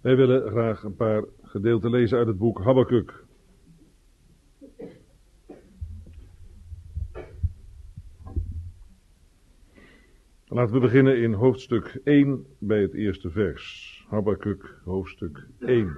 Wij willen graag een paar gedeelten lezen uit het boek Habakuk. Laten we beginnen in hoofdstuk 1 bij het eerste vers. Habakuk, hoofdstuk 1.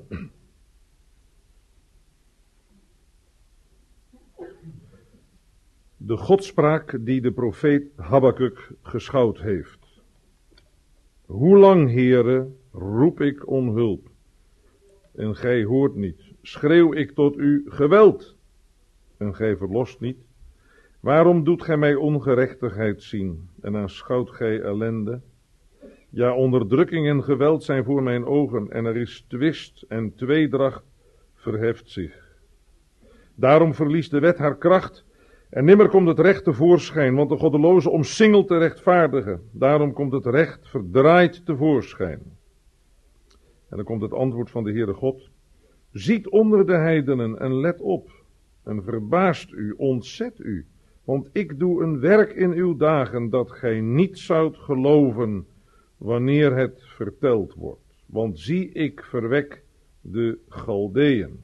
De godspraak die de profeet Habakuk geschouwd heeft. Hoe lang, Heere, roep ik om hulp, en gij hoort niet. Schreeuw ik tot u geweld, en gij verlost niet. Waarom doet gij mij ongerechtigheid zien, en aanschouwt gij ellende? Ja, onderdrukking en geweld zijn voor mijn ogen, en er is twist en tweedracht verheft zich. Daarom verliest de wet haar kracht, en nimmer komt het recht tevoorschijn, want de goddeloze omsingelt de rechtvaardige. Daarom komt het recht verdraaid tevoorschijn. En dan komt het antwoord van de Heere God. Ziet onder de heidenen en let op, en verbaast u, ontzet u. Want ik doe een werk in uw dagen dat gij niet zoudt geloven wanneer het verteld wordt. Want zie, ik verwek de Galdeën.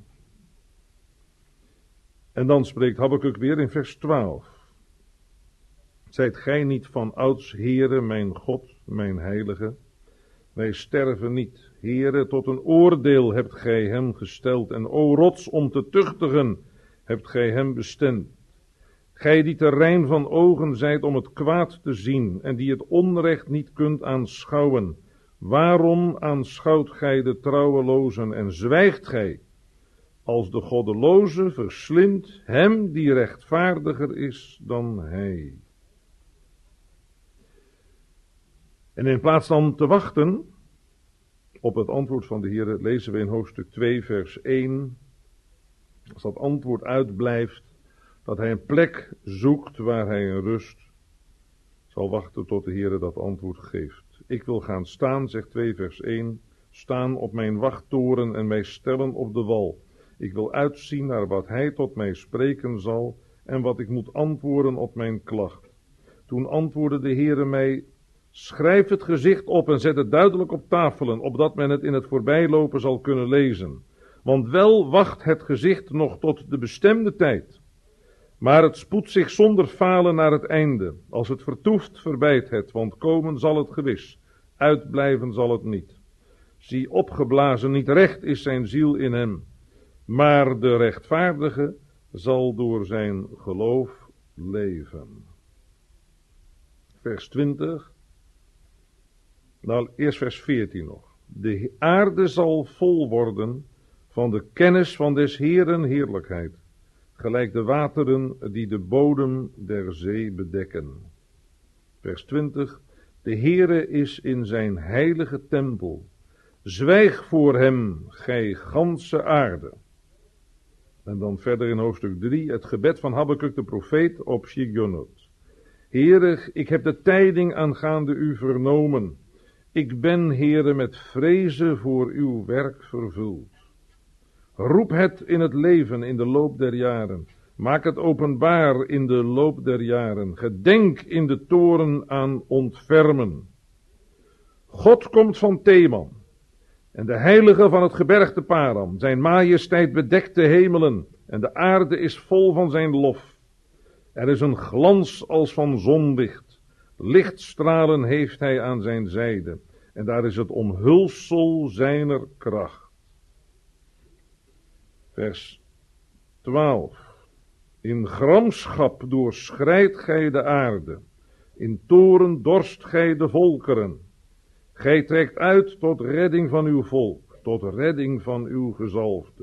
En dan spreekt Habakuk weer in vers 12. Zijt gij niet van ouds, Heere, mijn God, mijn heilige? Wij sterven niet. Heere, tot een oordeel hebt gij hem gesteld. En o rots, om te tuchtigen, hebt gij hem bestemd. Gij die te rein van ogen zijt om het kwaad te zien, en die het onrecht niet kunt aanschouwen. Waarom aanschouwt gij de trouwelozen en zwijgt gij? Als de goddeloze verslindt hem die rechtvaardiger is dan hij. En in plaats dan te wachten op het antwoord van de Heer, lezen we in hoofdstuk 2 vers 1. Als dat antwoord uitblijft, dat hij een plek zoekt waar hij een rust zal wachten tot de Heer dat antwoord geeft. Ik wil gaan staan, zegt 2 vers 1, staan op mijn wachttoren en mij stellen op de wal. Ik wil uitzien naar wat hij tot mij spreken zal en wat ik moet antwoorden op mijn klacht. Toen antwoordde de Heere mij, schrijf het gezicht op en zet het duidelijk op tafelen, opdat men het in het voorbijlopen zal kunnen lezen. Want wel wacht het gezicht nog tot de bestemde tijd, maar het spoedt zich zonder falen naar het einde. Als het vertoeft, verbijt het, want komen zal het gewis, uitblijven zal het niet. Zie, opgeblazen niet recht is zijn ziel in hem, maar de rechtvaardige zal door zijn geloof leven. Vers 20. Nou, eerst vers 14 nog. De aarde zal vol worden van de kennis van des Heeren heerlijkheid, gelijk de wateren die de bodem der zee bedekken. Vers 20. De Heere is in zijn heilige tempel. Zwijg voor hem, gij ganse aarde. En dan verder in hoofdstuk 3, het gebed van Habakuk de profeet op Shigionot. Heere, ik heb de tijding aangaande u vernomen. Ik ben, Heere, met vrezen voor uw werk vervuld. Roep het in het leven in de loop der jaren. Maak het openbaar in de loop der jaren. Gedenk in de toren aan ontfermen. God komt van Teman. En de heilige van het gebergte Paran, zijn majesteit bedekt de hemelen, en de aarde is vol van zijn lof. Er is een glans als van zonlicht, lichtstralen heeft hij aan zijn zijde, en daar is het omhulsel zijner kracht. Vers 12. In gramschap doorschrijdt gij de aarde, in toren dorst gij de volkeren. Gij trekt uit tot redding van uw volk, tot redding van uw gezalfde.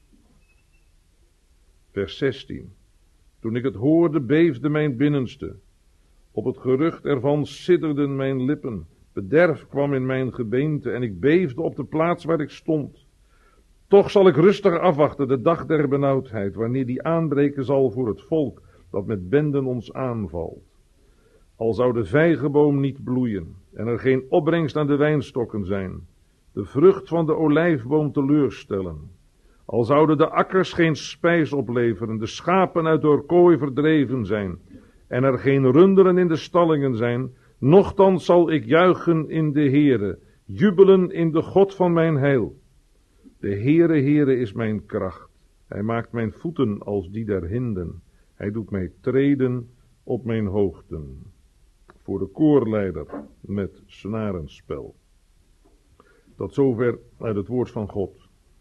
Vers 16. Toen ik het hoorde, beefde mijn binnenste. Op het gerucht ervan sidderden mijn lippen. Bederf kwam in mijn gebeente en ik beefde op de plaats waar ik stond. Toch zal ik rustig afwachten de dag der benauwdheid, wanneer die aanbreken zal voor het volk dat met benden ons aanvalt. Al zou de vijgenboom niet bloeien en er geen opbrengst aan de wijnstokken zijn, de vrucht van de olijfboom teleurstellen. Al zouden de akkers geen spijs opleveren, de schapen uit de kooi verdreven zijn en er geen runderen in de stallingen zijn, nochtans zal ik juichen in de Heere. jubelen in de God van mijn heil. De Heere is mijn kracht. Hij maakt mijn voeten als die der hinden. Hij doet mij treden op mijn hoogten. Voor de koorleider met snarenspel. Tot zover uit het woord van God.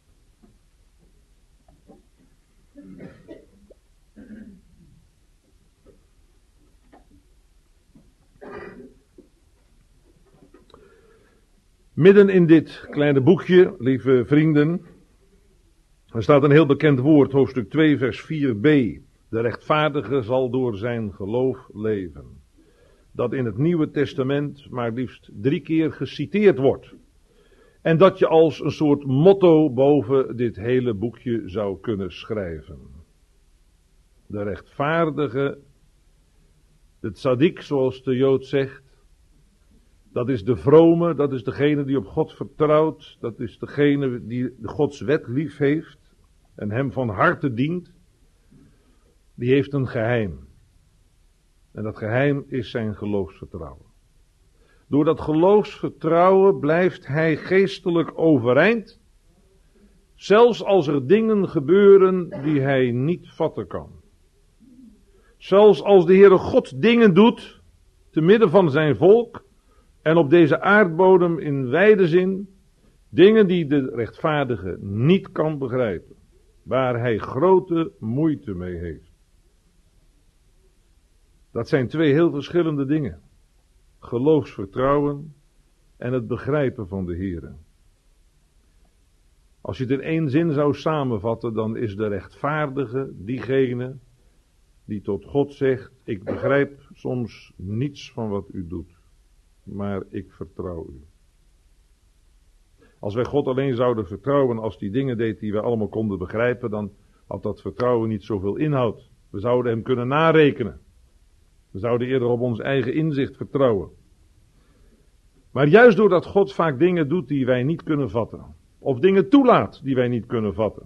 Midden in dit kleine boekje, lieve vrienden, er staat een heel bekend woord, hoofdstuk 2, vers 4b. De rechtvaardige zal door zijn geloof leven. Dat in het Nieuwe Testament maar liefst 3 keer geciteerd wordt. En dat je als een soort motto boven dit hele boekje zou kunnen schrijven. De rechtvaardige, de tzaddik zoals de Jood zegt, dat is de vrome, dat is degene die op God vertrouwt, dat is degene die Gods wet lief heeft en hem van harte dient. Die heeft een geheim. En dat geheim is zijn geloofsvertrouwen. Door dat geloofsvertrouwen blijft hij geestelijk overeind, zelfs als er dingen gebeuren die hij niet vatten kan. Zelfs als de Heere God dingen doet, te midden van zijn volk, en op deze aardbodem in wijde zin, dingen die de rechtvaardige niet kan begrijpen, waar hij grote moeite mee heeft. Dat zijn 2 heel verschillende dingen. Geloofsvertrouwen en het begrijpen van de Heere. Als je het in 1 zin zou samenvatten, dan is de rechtvaardige diegene die tot God zegt, ik begrijp soms niets van wat u doet, maar ik vertrouw u. Als wij God alleen zouden vertrouwen als die dingen deed die wij allemaal konden begrijpen, dan had dat vertrouwen niet zoveel inhoud. We zouden hem kunnen narekenen. We zouden eerder op ons eigen inzicht vertrouwen. Maar juist doordat God vaak dingen doet die wij niet kunnen vatten, of dingen toelaat die wij niet kunnen vatten.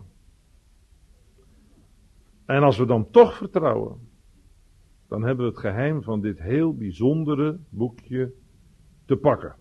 En als we dan toch vertrouwen, dan hebben we het geheim van dit heel bijzondere boekje te pakken.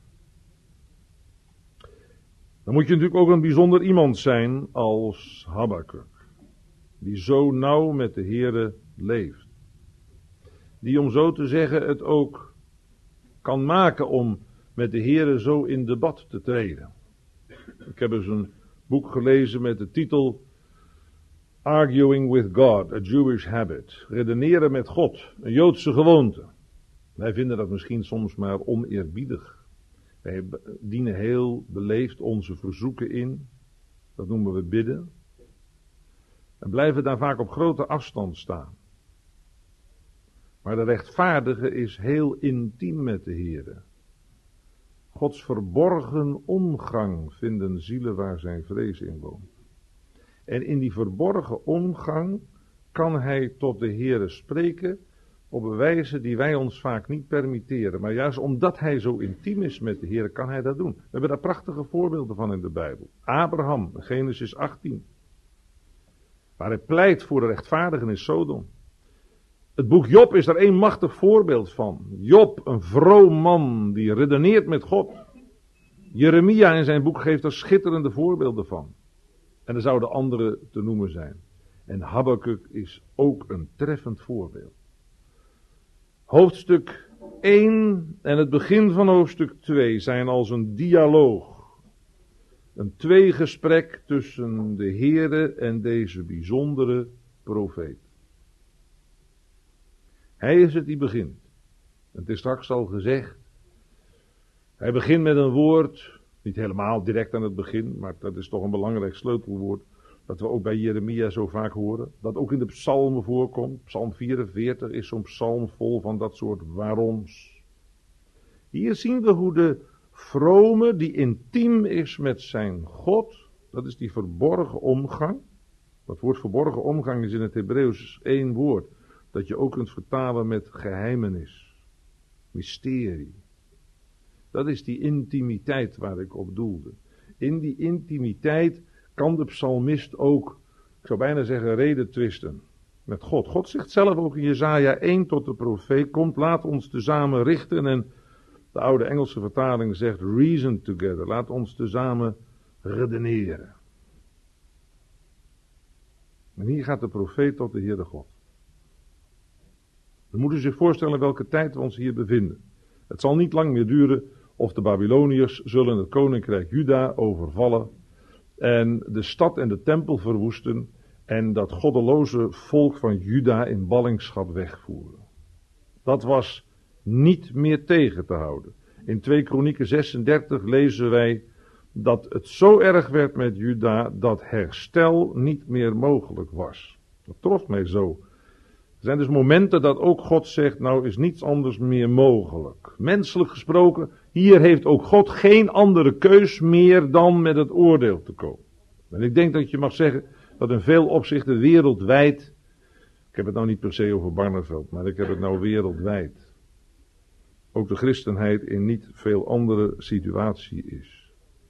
Dan moet je natuurlijk ook een bijzonder iemand zijn als Habakuk, die zo nauw met de Heere leeft. Die, om zo te zeggen, het ook kan maken om met de Heere zo in debat te treden. Ik heb eens een boek gelezen met de titel Arguing with God, a Jewish Habit. Redeneren met God, een Joodse gewoonte. Wij vinden dat misschien soms maar oneerbiedig. Wij dienen heel beleefd onze verzoeken in. Dat noemen we bidden. En blijven daar vaak op grote afstand staan. Maar de rechtvaardige is heel intiem met de Heere. Gods verborgen omgang vinden zielen waar zijn vrees in woont. En in die verborgen omgang kan hij tot de Heere spreken op een wijze die wij ons vaak niet permitteren. Maar juist omdat hij zo intiem is met de Heere kan hij dat doen. We hebben daar prachtige voorbeelden van in de Bijbel. Abraham, Genesis 18. Waar hij pleit voor de rechtvaardigen in Sodom. Het boek Job is daar één machtig voorbeeld van. Job, een vroom man die redeneert met God. Jeremia in zijn boek geeft er schitterende voorbeelden van. En er zouden andere te noemen zijn. En Habakuk is ook een treffend voorbeeld. Hoofdstuk 1 en het begin van hoofdstuk 2 zijn als een dialoog. Een tweegesprek tussen de Heere en deze bijzondere profeet. Hij is het die begint. Het is straks al gezegd. Hij begint met een woord, niet helemaal direct aan het begin, maar dat is toch een belangrijk sleutelwoord, dat we ook bij Jeremia zo vaak horen, dat ook in de psalmen voorkomt. Psalm 44 is zo'n psalm vol van dat soort waaroms. Hier zien we hoe de vrome, die intiem is met zijn God, dat is die verborgen omgang. Dat woord verborgen omgang is in het Hebreeuws 1 woord, dat je ook kunt vertalen met geheimenis, mysterie. Dat is die intimiteit waar ik op doelde. In die intimiteit kan de psalmist ook, ik zou bijna zeggen, redetwisten met God. God zegt zelf ook in Jesaja 1 tot de profeet, komt, laat ons tezamen richten en De oude Engelse vertaling zegt reason together. Laat ons tezamen redeneren. En hier gaat de profeet tot de Heere God. Dan moet u zich voorstellen welke tijd we ons hier bevinden. Het zal niet lang meer duren of de Babyloniërs zullen het koninkrijk Juda overvallen en de stad en de tempel verwoesten en dat goddeloze volk van Juda in ballingschap wegvoeren. Dat was niet meer tegen te houden. In 2 Kronieken 36 lezen wij dat het zo erg werd met Juda dat herstel niet meer mogelijk was. Dat trof mij zo. Er zijn dus momenten dat ook God zegt, nou is niets anders meer mogelijk. Menselijk gesproken, hier heeft ook God geen andere keus meer dan met het oordeel te komen. En ik denk dat je mag zeggen dat in veel opzichten wereldwijd, ik heb het nou niet per se over Barneveld, maar ik heb het nou wereldwijd, ook de christenheid in niet veel andere situatie is.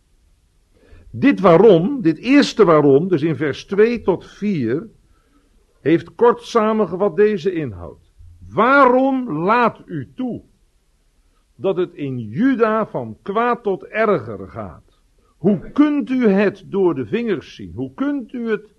Dit waarom, dit eerste waarom, dus in vers 2 tot 4, heeft kort samengevat deze inhoud. Waarom laat u toe dat het in Juda van kwaad tot erger gaat? Hoe kunt u het door de vingers zien? Hoe kunt u het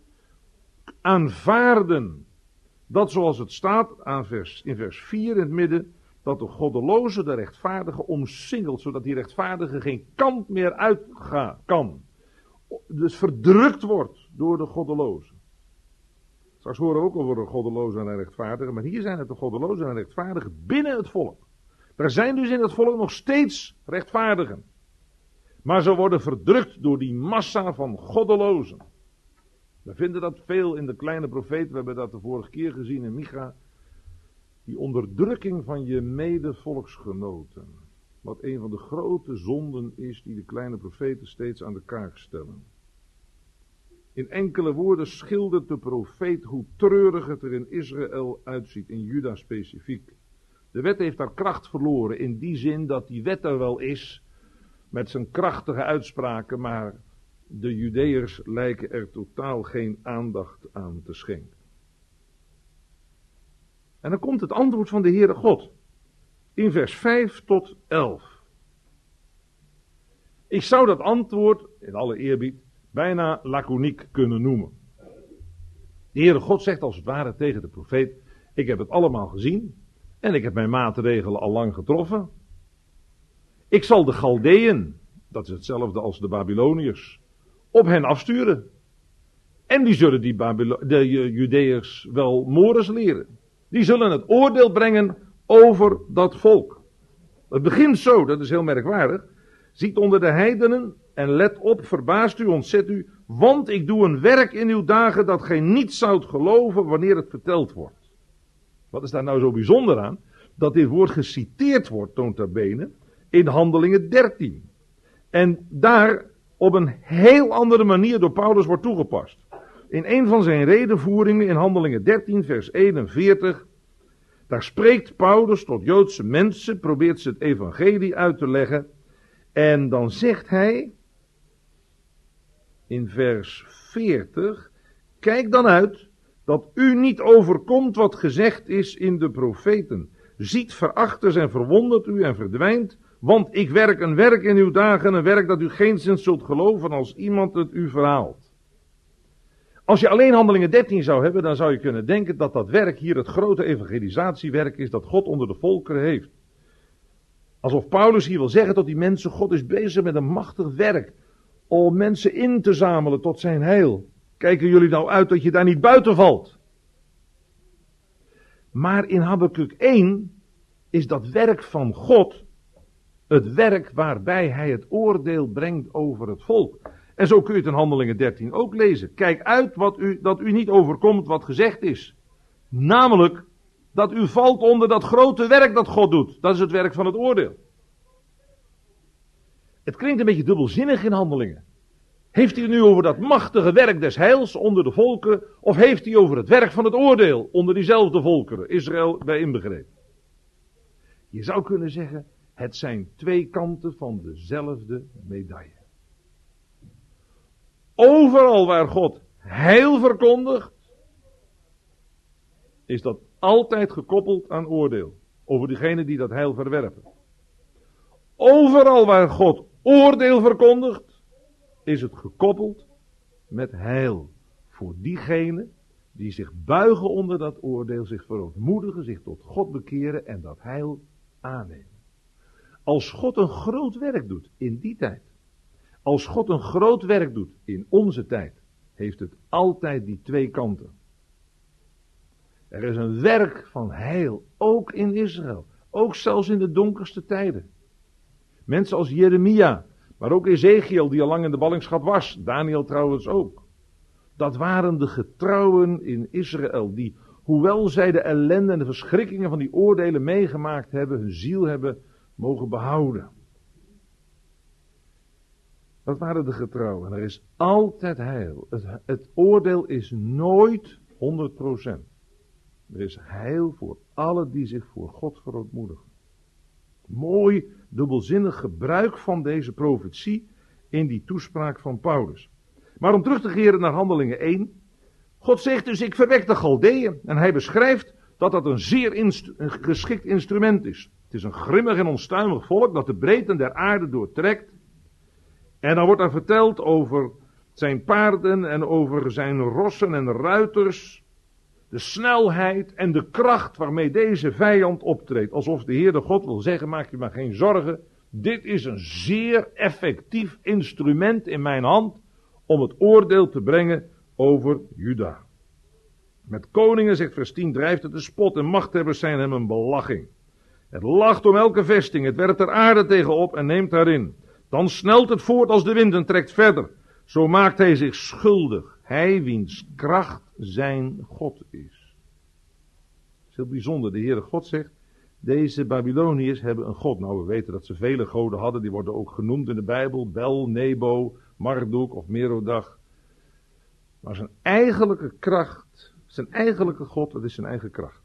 aanvaarden? Dat zoals het staat in vers 4 in het midden, dat de goddeloze de rechtvaardige omsingelt, zodat die rechtvaardige geen kant meer uit kan. Dus verdrukt wordt door de goddeloze. Straks horen we ook over de goddeloze en de rechtvaardige, maar hier zijn het de goddeloze en de rechtvaardigen binnen het volk. Er zijn dus in het volk nog steeds rechtvaardigen. Maar ze worden verdrukt door die massa van goddelozen. We vinden dat veel in de kleine profeet, we hebben dat de vorige keer gezien in Micha. Die onderdrukking van je medevolksgenoten. Wat een van de grote zonden is die de kleine profeten steeds aan de kaak stellen. In enkele woorden schildert de profeet hoe treurig het er in Israël uitziet, in Juda specifiek. De wet heeft haar kracht verloren in die zin dat die wet er wel is, met zijn krachtige uitspraken, maar de Judeërs lijken er totaal geen aandacht aan te schenken. En dan komt het antwoord van de Heere God, in vers 5 tot 11. Ik zou dat antwoord, in alle eerbied, bijna laconiek kunnen noemen. De Heere God zegt als het ware tegen de profeet, ik heb het allemaal gezien en ik heb mijn maatregelen al lang getroffen. Ik zal de Galdeën, dat is hetzelfde als de Babyloniërs, op hen afsturen. En die zullen de Judeërs wel mores leren. Die zullen het oordeel brengen over dat volk. Het begint zo, dat is heel merkwaardig. Ziet onder de heidenen en let op, verbaast u, ontzet u, want ik doe een werk in uw dagen dat gij niet zoudt geloven wanneer het verteld wordt. Wat is daar nou zo bijzonder aan? Dat dit woord geciteerd wordt, nota bene, in Handelingen 13. En daar op een heel andere manier door Paulus wordt toegepast. In een van zijn redenvoeringen in Handelingen 13 vers 41, daar spreekt Paulus tot Joodse mensen, probeert ze het evangelie uit te leggen. En dan zegt hij in vers 40, kijk dan uit dat u niet overkomt wat gezegd is in de profeten. Ziet verachters en verwondert u en verdwijnt, want ik werk een werk in uw dagen, een werk dat u geenszins zult geloven als iemand het u verhaalt. Als je alleen Handelingen 13 zou hebben, dan zou je kunnen denken dat dat werk hier het grote evangelisatiewerk is dat God onder de volkeren heeft. Alsof Paulus hier wil zeggen tot die mensen, God is bezig met een machtig werk om mensen in te zamelen tot zijn heil. Kijken jullie nou uit dat je daar niet buiten valt? Maar in Habakuk 1 is dat werk van God het werk waarbij hij het oordeel brengt over het volk. En zo kun je het in Handelingen 13 ook lezen. Kijk uit dat u niet overkomt wat gezegd is. Namelijk dat u valt onder dat grote werk dat God doet. Dat is het werk van het oordeel. Het klinkt een beetje dubbelzinnig in Handelingen. Heeft hij het nu over dat machtige werk des heils onder de volkeren, of heeft hij over het werk van het oordeel onder diezelfde volkeren, Israël bij inbegrepen? Je zou kunnen zeggen, het zijn twee kanten van dezelfde medaille. Overal waar God heil verkondigt, is dat altijd gekoppeld aan oordeel over diegenen die dat heil verwerpen. Overal waar God oordeel verkondigt, is het gekoppeld met heil. Voor diegenen die zich buigen onder dat oordeel, zich verootmoedigen, zich tot God bekeren en dat heil aannemen. Als God een groot werk doet in die tijd, als God een groot werk doet in onze tijd, heeft het altijd die twee kanten. Er is een werk van heil, ook in Israël, ook zelfs in de donkerste tijden. Mensen als Jeremia, maar ook Ezekiel die al lang in de ballingschap was, Daniel trouwens ook. Dat waren de getrouwen in Israël die, hoewel zij de ellende en de verschrikkingen van die oordelen meegemaakt hebben, hun ziel hebben mogen behouden. Dat waren de getrouwen. Er is altijd heil. Het oordeel is nooit 100%. Er is heil voor allen die zich voor God verootmoedigen. Mooi dubbelzinnig gebruik van deze profetie in die toespraak van Paulus. Maar om terug te keren naar Handelingen 1. God zegt dus, ik verwek de Galdeeën. En hij beschrijft dat dat een zeer een geschikt instrument is. Het is een grimmig en onstuimig volk dat de breedte der aarde doortrekt. En dan wordt er verteld over zijn paarden en over zijn rossen en ruiters. De snelheid en de kracht waarmee deze vijand optreedt. Alsof de Heere God wil zeggen, maak je maar geen zorgen. Dit is een zeer effectief instrument in mijn hand om het oordeel te brengen over Juda. Met koningen, zegt vers 10, drijft het de spot en machthebbers zijn hem een belaching. Het lacht om elke vesting, het werpt er aarde tegen op en neemt daarin. Dan snelt het voort als de wind en trekt verder. Zo maakt hij zich schuldig, hij wiens kracht zijn God is. Het is heel bijzonder, de Heere God zegt, deze Babyloniërs hebben een God. Nou, we weten dat ze vele goden hadden, die worden ook genoemd in de Bijbel, Bel, Nebo, Marduk of Merodach. Maar zijn eigenlijke kracht, zijn eigenlijke God, dat is zijn eigen kracht.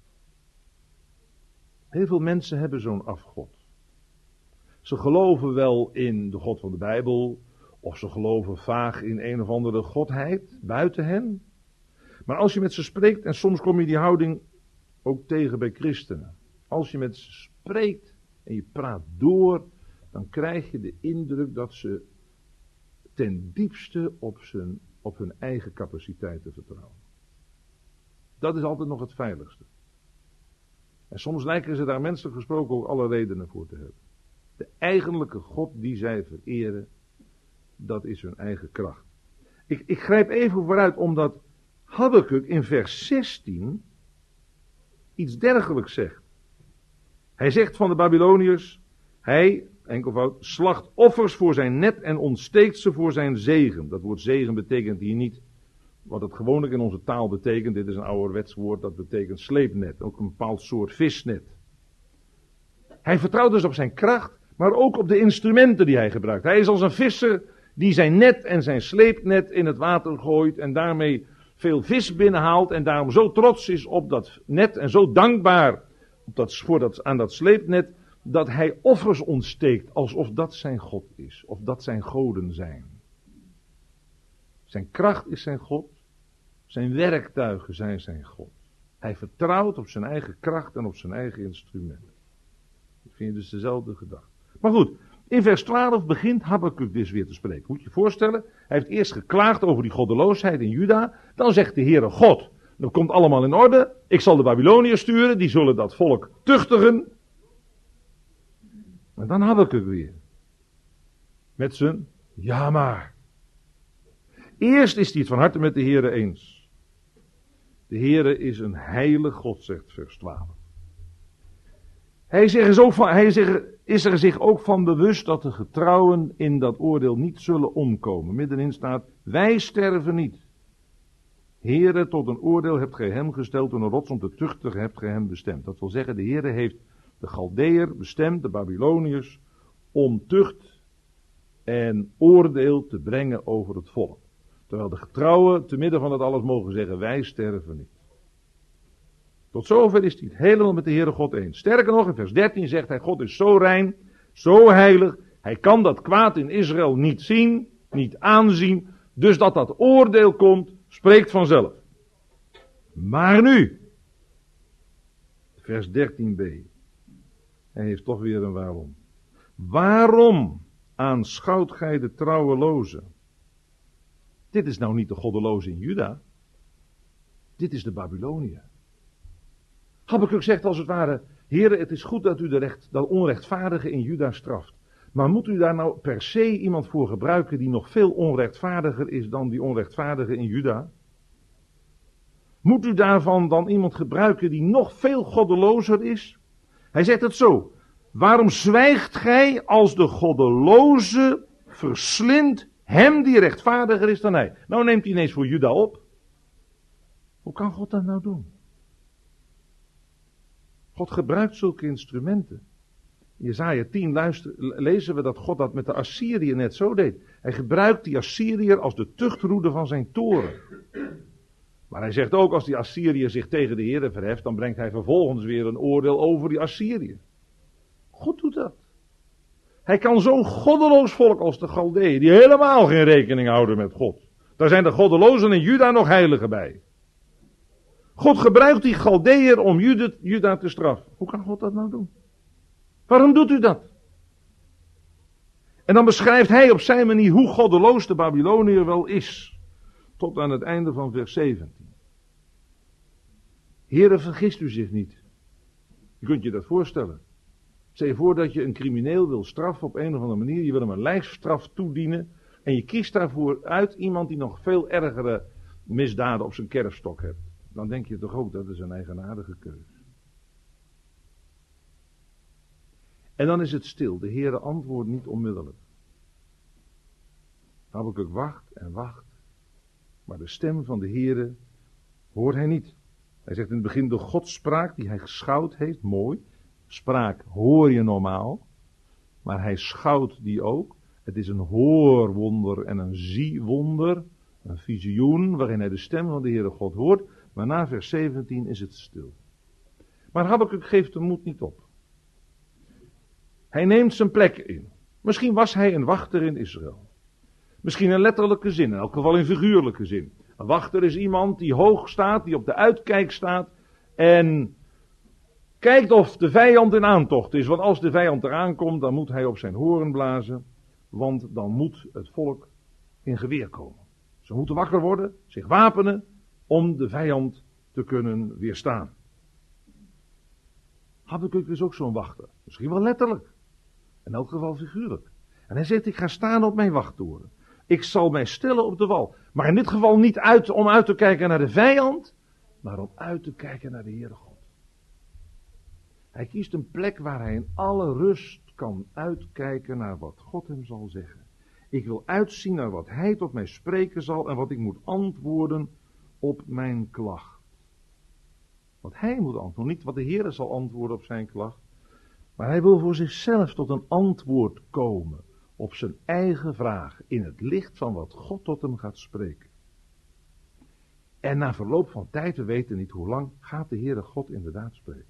Heel veel mensen hebben zo'n afgod. Ze geloven wel in de God van de Bijbel, of ze geloven vaag in een of andere godheid buiten hen. Maar als je met ze spreekt, en soms kom je die houding ook tegen bij christenen. Als je met ze spreekt en je praat door, dan krijg je de indruk dat ze ten diepste op hun eigen capaciteiten vertrouwen. Dat is altijd nog het veiligste. En soms lijken ze daar menselijk gesproken ook alle redenen voor te hebben. De eigenlijke God die zij vereren, dat is hun eigen kracht. Ik grijp even vooruit omdat Habakuk in vers 16 iets dergelijks zegt. Hij zegt van de Babyloniërs, hij, enkelvoud, slacht offers voor zijn net en ontsteekt ze voor zijn zegen. Dat woord zegen betekent hier niet wat het gewoonlijk in onze taal betekent. Dit is een ouderwets woord, dat betekent sleepnet. Ook een bepaald soort visnet. Hij vertrouwt dus op zijn kracht, maar ook op de instrumenten die hij gebruikt. Hij is als een visser die zijn net en zijn sleepnet in het water gooit en daarmee veel vis binnenhaalt en daarom zo trots is op dat net en zo dankbaar aan dat sleepnet, dat hij offers ontsteekt alsof dat zijn God is, of dat zijn goden zijn. Zijn kracht is zijn God, zijn werktuigen zijn zijn God. Hij vertrouwt op zijn eigen kracht en op zijn eigen instrumenten. Dat vind je dus dezelfde gedachte. Maar goed, in vers 12 begint Habakuk dus weer te spreken. Moet je je voorstellen, hij heeft eerst geklaagd over die goddeloosheid in Juda. Dan zegt de Heere God, dat komt allemaal in orde. Ik zal de Babyloniërs sturen, die zullen dat volk tuchtigen. En dan Habakuk weer. Met zijn ja maar. Eerst is hij het van harte met de Heere eens. De Heere is een heilig God, zegt vers 12. Hij is er zich ook van bewust dat de getrouwen in dat oordeel niet zullen omkomen. Middenin staat, wij sterven niet. Heere, tot een oordeel hebt gij hem gesteld en een rots om te tuchtigen hebt gij hem bestemd. Dat wil zeggen, de Heere heeft de Galdeër bestemd, de Babyloniërs, om tucht en oordeel te brengen over het volk. Terwijl de getrouwen te midden van het alles mogen zeggen, wij sterven niet. Tot zover is hij het helemaal met de Heere God eens. Sterker nog, in vers 13 zegt hij, God is zo rein, zo heilig, hij kan dat kwaad in Israël niet zien, niet aanzien, dus dat oordeel komt, spreekt vanzelf. Maar nu, vers 13b, hij heeft toch weer een waarom. Waarom aanschouwt gij de trouweloze? Dit is nou niet de goddeloze in Juda. Dit is de Babyloniër. Habakuk zegt als het ware: Heere, het is goed dat u dat onrechtvaardige in Juda straft. Maar moet u daar nou per se iemand voor gebruiken die nog veel onrechtvaardiger is dan die onrechtvaardige in Juda? Moet u daarvan dan iemand gebruiken die nog veel goddelozer is? Hij zegt het zo: waarom zwijgt gij als de goddeloze verslindt hem die rechtvaardiger is dan hij? Nou neemt hij ineens voor Juda op. Hoe kan God dat nou doen? God gebruikt zulke instrumenten. In Jesaja 10 lezen we dat God dat met de Assyriër net zo deed. Hij gebruikt die Assyriër als de tuchtroede van zijn toren. Maar hij zegt ook, als die Assyriër zich tegen de Heere verheft, dan brengt hij vervolgens weer een oordeel over die Assyriër. God doet dat. Hij kan zo'n goddeloos volk als de Galdeeën, die helemaal geen rekening houden met God. Daar zijn de goddelozen in Juda nog heiligen bij. God gebruikt die Galdeeër om Juda te straffen. Hoe kan God dat nou doen? Waarom doet u dat? En dan beschrijft hij op zijn manier hoe goddeloos de Babyloniër wel is. Tot aan het einde van vers 17. Heere, vergist u zich niet. Je kunt je dat voorstellen. Stel je voor dat je een crimineel wil straffen op een of andere manier. Je wil hem een lijfstraf toedienen. En je kiest daarvoor uit iemand die nog veel ergere misdaden op zijn kerfstok heeft. Dan denk je toch ook, dat is een eigenaardige keuze. En dan is het stil. De Heere antwoordt niet onmiddellijk. Habakuk wacht en wacht. Maar de stem van de Heere hoort hij niet. Hij zegt in het begin de godspraak die hij geschouwd heeft. Mooi. Spraak hoor je normaal. Maar hij schouwt die ook. Het is een hoorwonder en een ziewonder. Een visioen waarin hij de stem van de Heere God hoort. Maar na vers 17 is het stil. Maar Habakuk geeft de moed niet op. Hij neemt zijn plek in. Misschien was hij een wachter in Israël. Misschien in letterlijke zin, in elk geval in figuurlijke zin. Een wachter is iemand die hoog staat, die op de uitkijk staat en kijkt of de vijand in aantocht is. Want als de vijand eraan komt, dan moet hij op zijn horen blazen, want dan moet het volk in geweer komen. Ze moeten wakker worden, zich wapenen, om de vijand te kunnen weerstaan. Habakuk is ook zo'n wachter. Misschien wel letterlijk. In elk geval figuurlijk. En hij zegt, ik ga staan op mijn wachttoren. Ik zal mij stellen op de wal. Maar in dit geval niet om uit te kijken naar de vijand, maar om uit te kijken naar de Heere God. Hij kiest een plek waar hij in alle rust kan uitkijken naar wat God hem zal zeggen. Ik wil uitzien naar wat hij tot mij spreken zal en wat ik moet antwoorden op mijn klacht. Wat hij moet antwoorden, niet wat de Heere zal antwoorden op zijn klacht. Maar hij wil voor zichzelf tot een antwoord komen op zijn eigen vraag in het licht van wat God tot hem gaat spreken. En na verloop van tijd, we weten niet hoe lang, gaat de Heere God inderdaad spreken.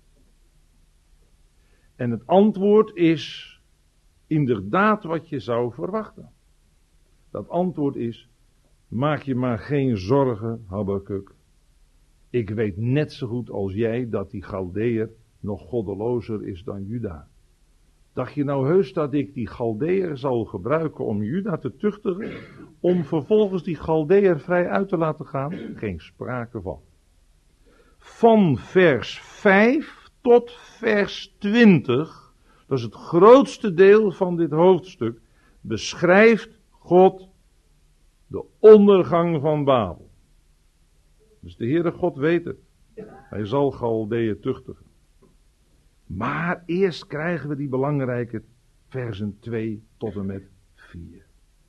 En het antwoord is inderdaad wat je zou verwachten. Dat antwoord is, maak je maar geen zorgen, Habakuk. Ik weet net zo goed als jij dat die Galdeër nog goddelozer is dan Juda. Dacht je nou heus dat ik die Galdeër zal gebruiken om Juda te tuchtigen, om vervolgens die Galdeër vrij uit te laten gaan? Geen sprake van. Van vers 5 tot vers 20, dat is het grootste deel van dit hoofdstuk, beschrijft God de ondergang van Babel. Dus de Heere God weet het. Hij zal Galdeeën tuchtigen. Maar eerst krijgen we die belangrijke versen 2 tot en met 4.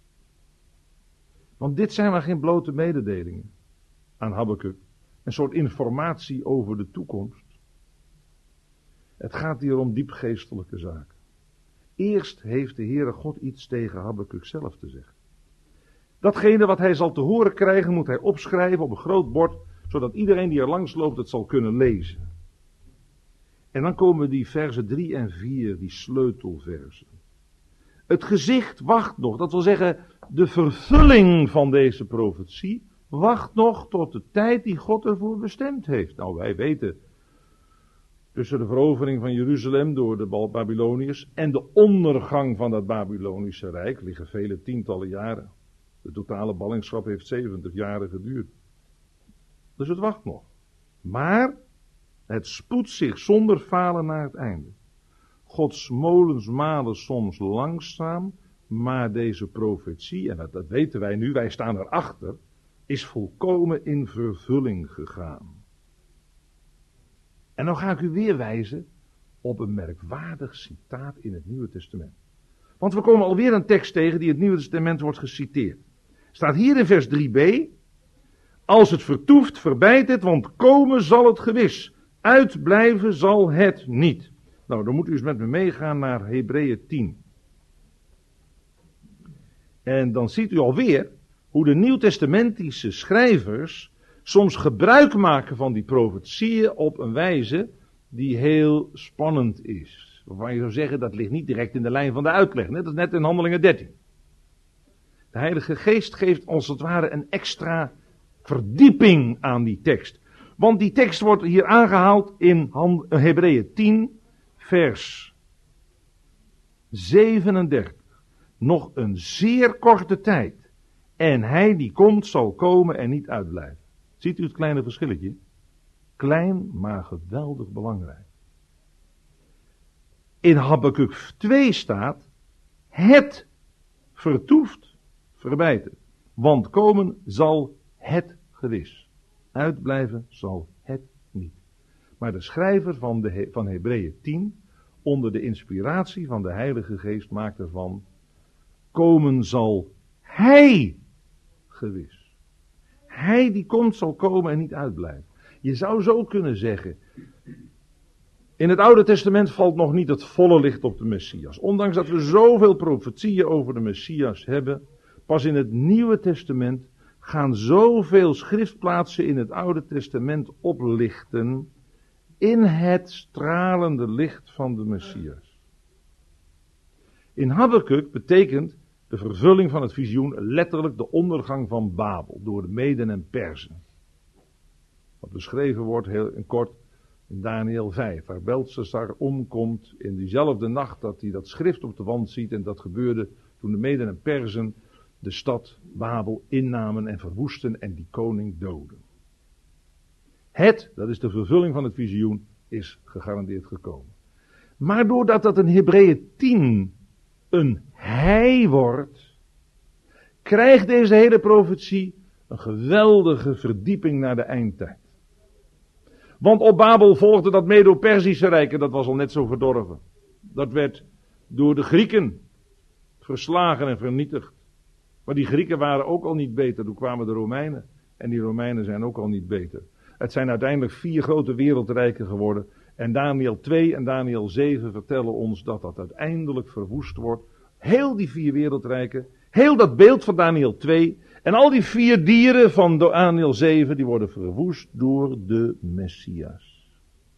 Want dit zijn maar geen blote mededelingen aan Habakuk. Een soort informatie over de toekomst. Het gaat hier om diepgeestelijke zaken. Eerst heeft de Heere God iets tegen Habakuk zelf te zeggen. Datgene wat hij zal te horen krijgen moet hij opschrijven op een groot bord, zodat iedereen die er langs loopt het zal kunnen lezen. En dan komen die versen 3 en 4, die sleutelversen. Het gezicht wacht nog, dat wil zeggen, de vervulling van deze profetie wacht nog tot de tijd die God ervoor bestemd heeft. Nou, wij weten Tussen de verovering van Jeruzalem door de Babyloniërs en de ondergang van het Babylonische Rijk liggen vele tientallen jaren. De totale ballingschap heeft 70 jaren geduurd. Dus het wacht nog. Maar het spoedt zich zonder falen naar het einde. Gods molens malen soms langzaam, maar deze profetie, en dat weten wij nu, wij staan erachter, is volkomen in vervulling gegaan. En dan ga ik u weer wijzen op een merkwaardig citaat in het Nieuwe Testament. Want we komen alweer een tekst tegen die in het Nieuwe Testament wordt geciteerd. Staat hier in vers 3b. Als het vertoeft, verbijt het, want komen zal het gewis. Uitblijven zal het niet. Nou, dan moet u eens met me meegaan naar Hebreeën 10. En dan ziet u alweer hoe de Nieuwtestamentische schrijvers soms gebruik maken van die profetieën op een wijze die heel spannend is. Waarvan je zou zeggen, dat ligt niet direct in de lijn van de uitleg. Net als net in Handelingen 13. De Heilige Geest geeft als het ware een extra verdieping aan die tekst. Want die tekst wordt hier aangehaald in Hebreeën 10, vers 37. Nog een zeer korte tijd. En hij die komt zal komen en niet uitblijven. Ziet u het kleine verschilletje? Klein, maar geweldig belangrijk. In Habakuk 2 staat, het vertoeft, verbijten. Want komen zal het gewis. Uitblijven zal het niet. Maar de schrijver van Hebreeën 10, onder de inspiratie van de Heilige Geest, maakt ervan, komen zal hij gewis. Hij die komt zal komen en niet uitblijven. Je zou zo kunnen zeggen, in het Oude Testament valt nog niet het volle licht op de Messias. Ondanks dat we zoveel profetieën over de Messias hebben, pas in het Nieuwe Testament gaan zoveel schriftplaatsen in het Oude Testament oplichten in het stralende licht van de Messias. In Habakuk betekent de vervulling van het visioen letterlijk de ondergang van Babel door de Meden en Perzen. Wat beschreven wordt heel in kort in Daniel 5, waar Belshazzar omkomt in diezelfde nacht dat hij dat schrift op de wand ziet, en dat gebeurde toen de Meden en Perzen de stad Babel innamen en verwoesten en die koning doden. Dat is de vervulling van het visioen, is gegarandeerd gekomen. Maar doordat dat in Hebreeën 10 een hij wordt, krijgt deze hele profetie een geweldige verdieping naar de eindtijd. Want op Babel volgde dat Medo-Perzische Rijk, en dat was al net zo verdorven. Dat werd door de Grieken verslagen en vernietigd. Maar die Grieken waren ook al niet beter, toen kwamen de Romeinen. En die Romeinen zijn ook al niet beter. Het zijn uiteindelijk 4 grote wereldrijken geworden. En Daniel 2 en Daniel 7 vertellen ons dat dat uiteindelijk verwoest wordt. Heel die 4 wereldrijken, heel dat beeld van Daniel 2 en al die 4 dieren van Daniel 7, die worden verwoest door de Messias.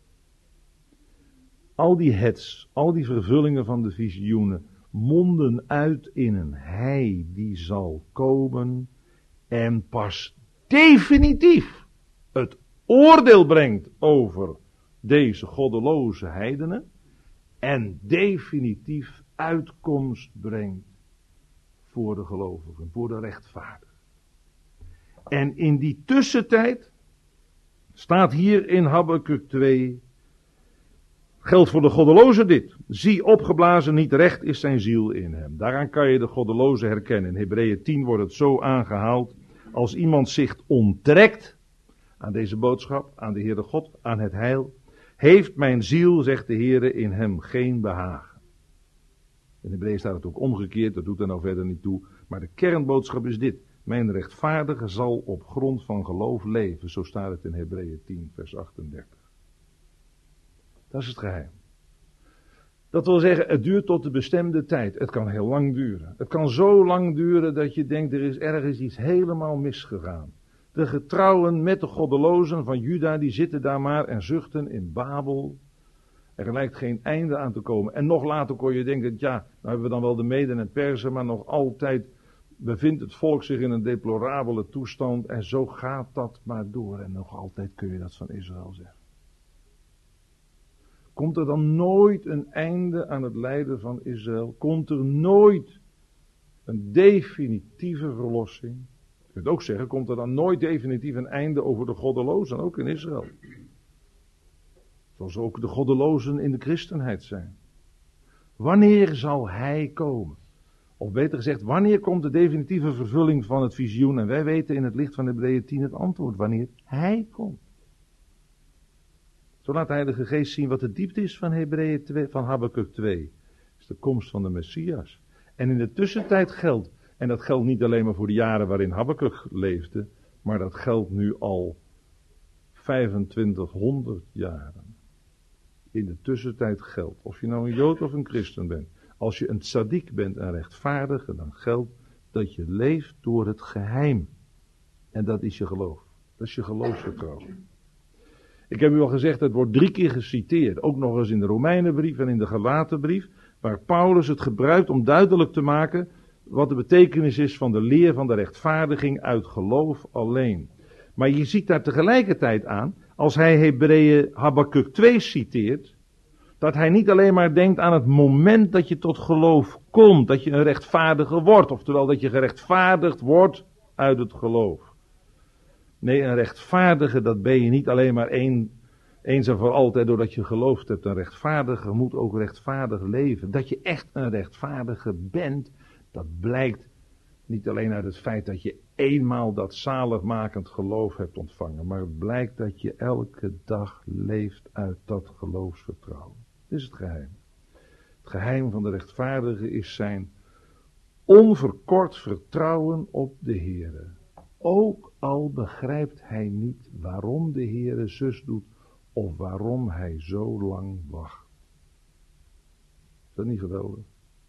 Al die vervullingen van de visioenen monden uit in een hij die zal komen en pas definitief het oordeel brengt over deze goddeloze heidenen en definitief uitkomst brengt voor de gelovigen, voor de rechtvaardigen. En in die tussentijd staat hier in Habakuk 2, geldt voor de goddeloze dit: zie opgeblazen, niet recht is zijn ziel in hem. Daaraan kan je de goddeloze herkennen. In Hebreeën 10 wordt het zo aangehaald: als iemand zich onttrekt aan deze boodschap, aan de Heere God, aan het heil, heeft mijn ziel, zegt de Heere, in hem geen behagen. In Hebreeën staat het ook omgekeerd, dat doet er nou verder niet toe. Maar de kernboodschap is dit: mijn rechtvaardige zal op grond van geloof leven. Zo staat het in Hebreeën 10 vers 38. Dat is het geheim. Dat wil zeggen, het duurt tot de bestemde tijd. Het kan heel lang duren. Het kan zo lang duren dat je denkt, er is ergens iets helemaal misgegaan. De getrouwen met de goddelozen van Juda, die zitten daar maar en zuchten in Babel. Er lijkt geen einde aan te komen. En nog later kon je denken, ja, nou hebben we dan wel de Meden en Perzen, maar nog altijd bevindt het volk zich in een deplorabele toestand. En zo gaat dat maar door. En nog altijd kun je dat van Israël zeggen. Komt er dan nooit een einde aan het lijden van Israël? Komt er nooit een definitieve verlossing? Je kunt ook zeggen, komt er dan nooit definitief een einde over de goddelozen, ook in Israël? Zoals ook de goddelozen in de christenheid zijn. Wanneer zal hij komen? Of beter gezegd, wanneer komt de definitieve vervulling van het visioen? En wij weten in het licht van Hebreeën 10 het antwoord, wanneer hij komt. Zo laat de Heilige Geest zien wat de diepte is van Hebreeën 2, van Habakuk 2. Dat is de komst van de Messias. En in de tussentijd geldt, en dat geldt niet alleen maar voor de jaren waarin Habakuk leefde, maar dat geldt nu al 2500 jaren. In de tussentijd geldt, of je nou een Jood of een christen bent. Als je een tzaddik bent, een rechtvaardige, dan geldt dat je leeft door het geheim. En dat is je geloof. Dat is je geloofsvertrouwen. Ik heb u al gezegd, het wordt 3 keer geciteerd. Ook nog eens in de Romeinenbrief en in de Galatenbrief. Waar Paulus het gebruikt om duidelijk te maken wat de betekenis is van de leer van de rechtvaardiging uit geloof alleen. Maar je ziet daar tegelijkertijd aan, als hij Hebreeën Habakuk 2 citeert, dat hij niet alleen maar denkt aan het moment dat je tot geloof komt, dat je een rechtvaardige wordt, oftewel dat je gerechtvaardigd wordt uit het geloof. Nee, een rechtvaardige, dat ben je niet alleen maar eens en voor altijd doordat je geloofd hebt. Een rechtvaardige moet ook rechtvaardig leven. Dat je echt een rechtvaardige bent, dat blijkt niet alleen uit het feit dat je eenmaal dat zaligmakend geloof hebt ontvangen, maar het blijkt dat je elke dag leeft uit dat geloofsvertrouwen. Dit is het geheim. Het geheim van de rechtvaardige is zijn onverkort vertrouwen op de Heere. Ook al begrijpt hij niet waarom de Heere zus doet of waarom hij zo lang wacht. Is dat niet geweldig?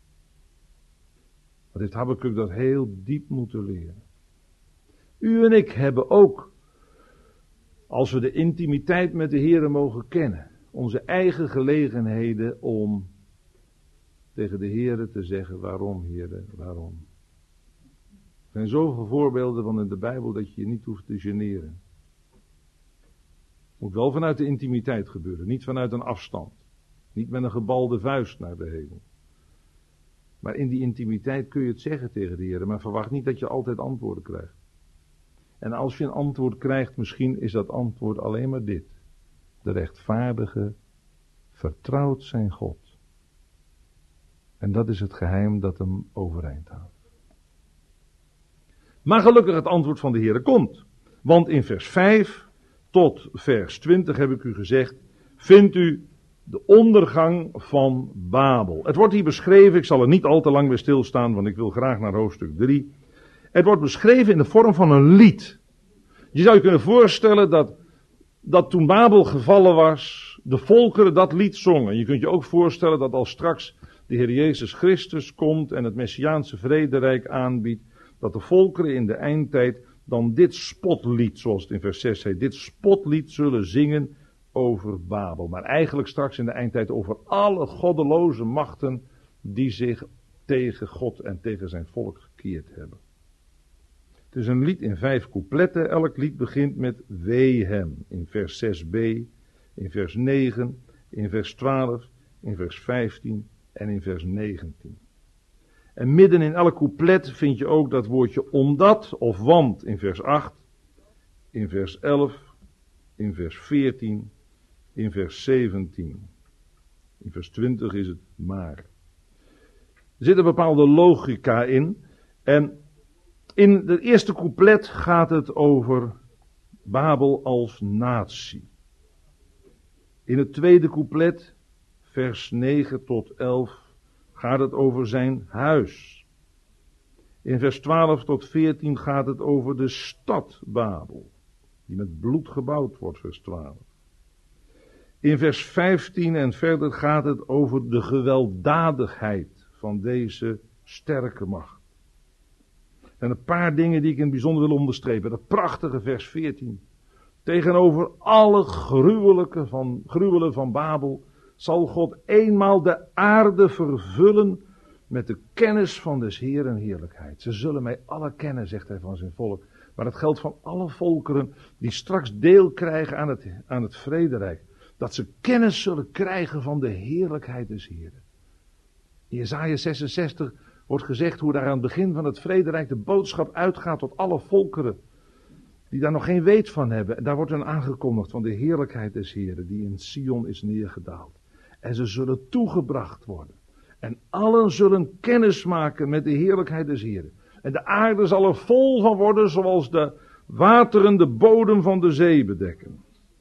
Wat heeft Habakuk dat heel diep moeten leren. U en ik hebben ook, als we de intimiteit met de Heere mogen kennen, onze eigen gelegenheden om tegen de Heere te zeggen, waarom Heere, waarom? Er zijn zoveel voorbeelden van in de Bijbel dat je je niet hoeft te generen. Het moet wel vanuit de intimiteit gebeuren, niet vanuit een afstand. Niet met een gebalde vuist naar de hemel. Maar in die intimiteit kun je het zeggen tegen de Heer, maar verwacht niet dat je altijd antwoorden krijgt. En als je een antwoord krijgt, misschien is dat antwoord alleen maar dit. De rechtvaardige vertrouwt zijn God. En dat is het geheim dat hem overeind houdt. Maar gelukkig het antwoord van de Heer komt. Want in vers 5 tot vers 20 heb ik u gezegd, vindt u de ondergang van Babel. Het wordt hier beschreven, ik zal er niet al te lang bij stilstaan, want ik wil graag naar hoofdstuk 3. Het wordt beschreven in de vorm van een lied. Je zou je kunnen voorstellen dat toen Babel gevallen was, de volkeren dat lied zongen. Je kunt je ook voorstellen dat als straks de Heer Jezus Christus komt en het Messiaanse vrederijk aanbiedt, dat de volkeren in de eindtijd dan dit spotlied, zoals het in vers 6 heet, dit spotlied zullen zingen over Babel. Maar eigenlijk straks in de eindtijd over alle goddeloze machten die zich tegen God en tegen zijn volk gekeerd hebben. Het is een lied in 5 coupletten. Elk lied begint met wee hem. In vers 6b, in vers 9, in vers 12, in vers 15 en in vers 19. En midden in elk couplet vind je ook dat woordje omdat of want in vers 8, in vers 11, in vers 14, in vers 17. In vers 20 is het maar. Er zit een bepaalde logica in. En in het eerste couplet gaat het over Babel als natie. In het tweede couplet, vers 9 tot 11, gaat het over zijn huis. In vers 12 tot 14 gaat het over de stad Babel, die met bloed gebouwd wordt, vers 12. In vers 15 en verder gaat het over de gewelddadigheid van deze sterke macht. En een paar dingen die ik in het bijzonder wil onderstrepen. Dat prachtige vers 14. Tegenover alle gruwelen van Babel zal God eenmaal de aarde vervullen met de kennis van des Heeren heerlijkheid. Ze zullen mij alle kennen, zegt hij van zijn volk. Maar dat geldt van alle volkeren die straks deel krijgen aan het vrederijk. Dat ze kennis zullen krijgen van de heerlijkheid des Heeren. In Jesaja 66 wordt gezegd hoe daar aan het begin van het vrederijk de boodschap uitgaat tot alle volkeren die daar nog geen weet van hebben. En daar wordt dan aangekondigd van de heerlijkheid des Heeren die in Sion is neergedaald. En ze zullen toegebracht worden. En allen zullen kennis maken met de heerlijkheid des Heeren. En de aarde zal er vol van worden zoals de wateren de bodem van de zee bedekken.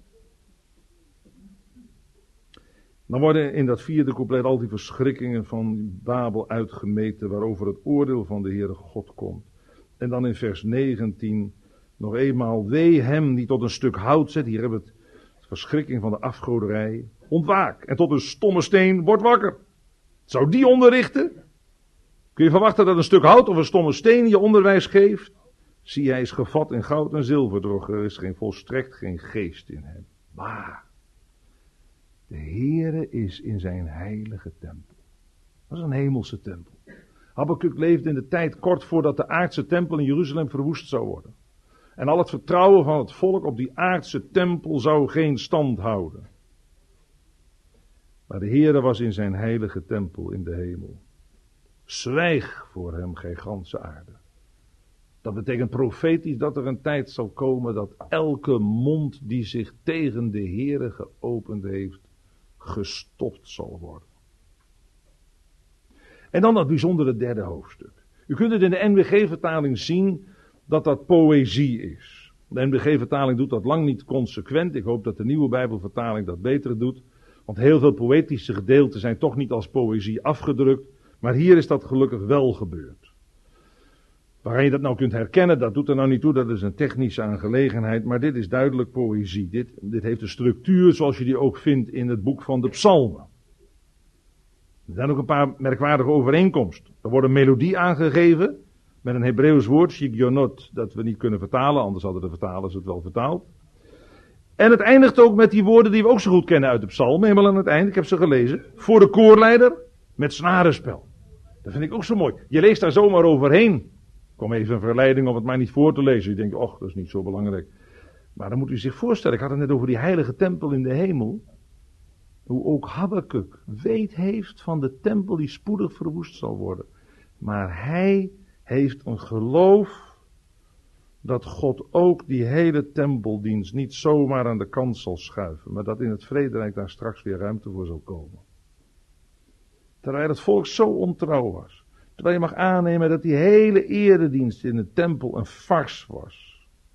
Dan worden in dat vierde couplet al die verschrikkingen van Babel uitgemeten waarover het oordeel van de Heere God komt. En dan in vers 19 nog eenmaal, wee hem die tot een stuk hout zet. Hier hebben we het verschrikking van de afgoderij. Ontwaak en tot een stomme steen wordt wakker. Zou die onderrichten? Kun je verwachten dat een stuk hout of een stomme steen je onderwijs geeft? Zie, hij is gevat in goud en zilver, doch er is volstrekt geen geest in hem. Maar de Heere is in zijn heilige tempel. Dat is een hemelse tempel. Habakuk leefde in de tijd kort voordat de aardse tempel in Jeruzalem verwoest zou worden. En al het vertrouwen van het volk op die aardse tempel zou geen stand houden. Maar de Heere was in zijn heilige tempel in de hemel. Zwijg voor hem, gij ganse aarde. Dat betekent profetisch dat er een tijd zal komen dat elke mond die zich tegen de Heere geopend heeft, gestopt zal worden. En dan dat bijzondere derde hoofdstuk. U kunt het in de NBG-vertaling zien dat dat poëzie is. De NBG-vertaling doet dat lang niet consequent. Ik hoop dat de nieuwe Bijbelvertaling dat beter doet. Want heel veel poëtische gedeelten zijn toch niet als poëzie afgedrukt. Maar hier is dat gelukkig wel gebeurd. Waarin je dat nou kunt herkennen, dat doet er nou niet toe. Dat is een technische aangelegenheid. Maar dit is duidelijk poëzie. Dit heeft een structuur zoals je die ook vindt in het boek van de Psalmen. Er zijn ook een paar merkwaardige overeenkomsten. Er wordt een melodie aangegeven met een Hebreeuws woord, shigionot, dat we niet kunnen vertalen, anders hadden de vertalers het wel vertaald. En het eindigt ook met die woorden die we ook zo goed kennen uit de Psalmen, helemaal aan het eind, ik heb ze gelezen, voor de koorleider met snarenspel. Dat vind ik ook zo mooi. Je leest daar zomaar overheen. Er kwam even een verleiding om het maar niet voor te lezen. Je denkt, och, dat is niet zo belangrijk. Maar dan moet u zich voorstellen, ik had het net over die heilige tempel in de hemel. Hoe ook Habakuk weet heeft van de tempel die spoedig verwoest zal worden. Maar hij heeft een geloof dat God ook die hele tempeldienst niet zomaar aan de kant zal schuiven. Maar dat in het vrederijk daar straks weer ruimte voor zal komen. Terwijl het volk zo ontrouw was. Terwijl je mag aannemen dat die hele eredienst in de tempel een farce was.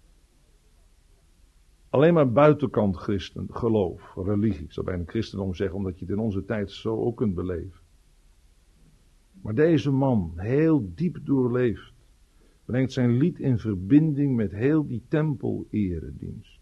Alleen maar buitenkant christen, geloof, religie. Ik zou bijna christendom zeggen, omdat je het in onze tijd zo ook kunt beleven. Maar deze man, heel diep doorleefd, brengt zijn lied in verbinding met heel die tempel-eredienst.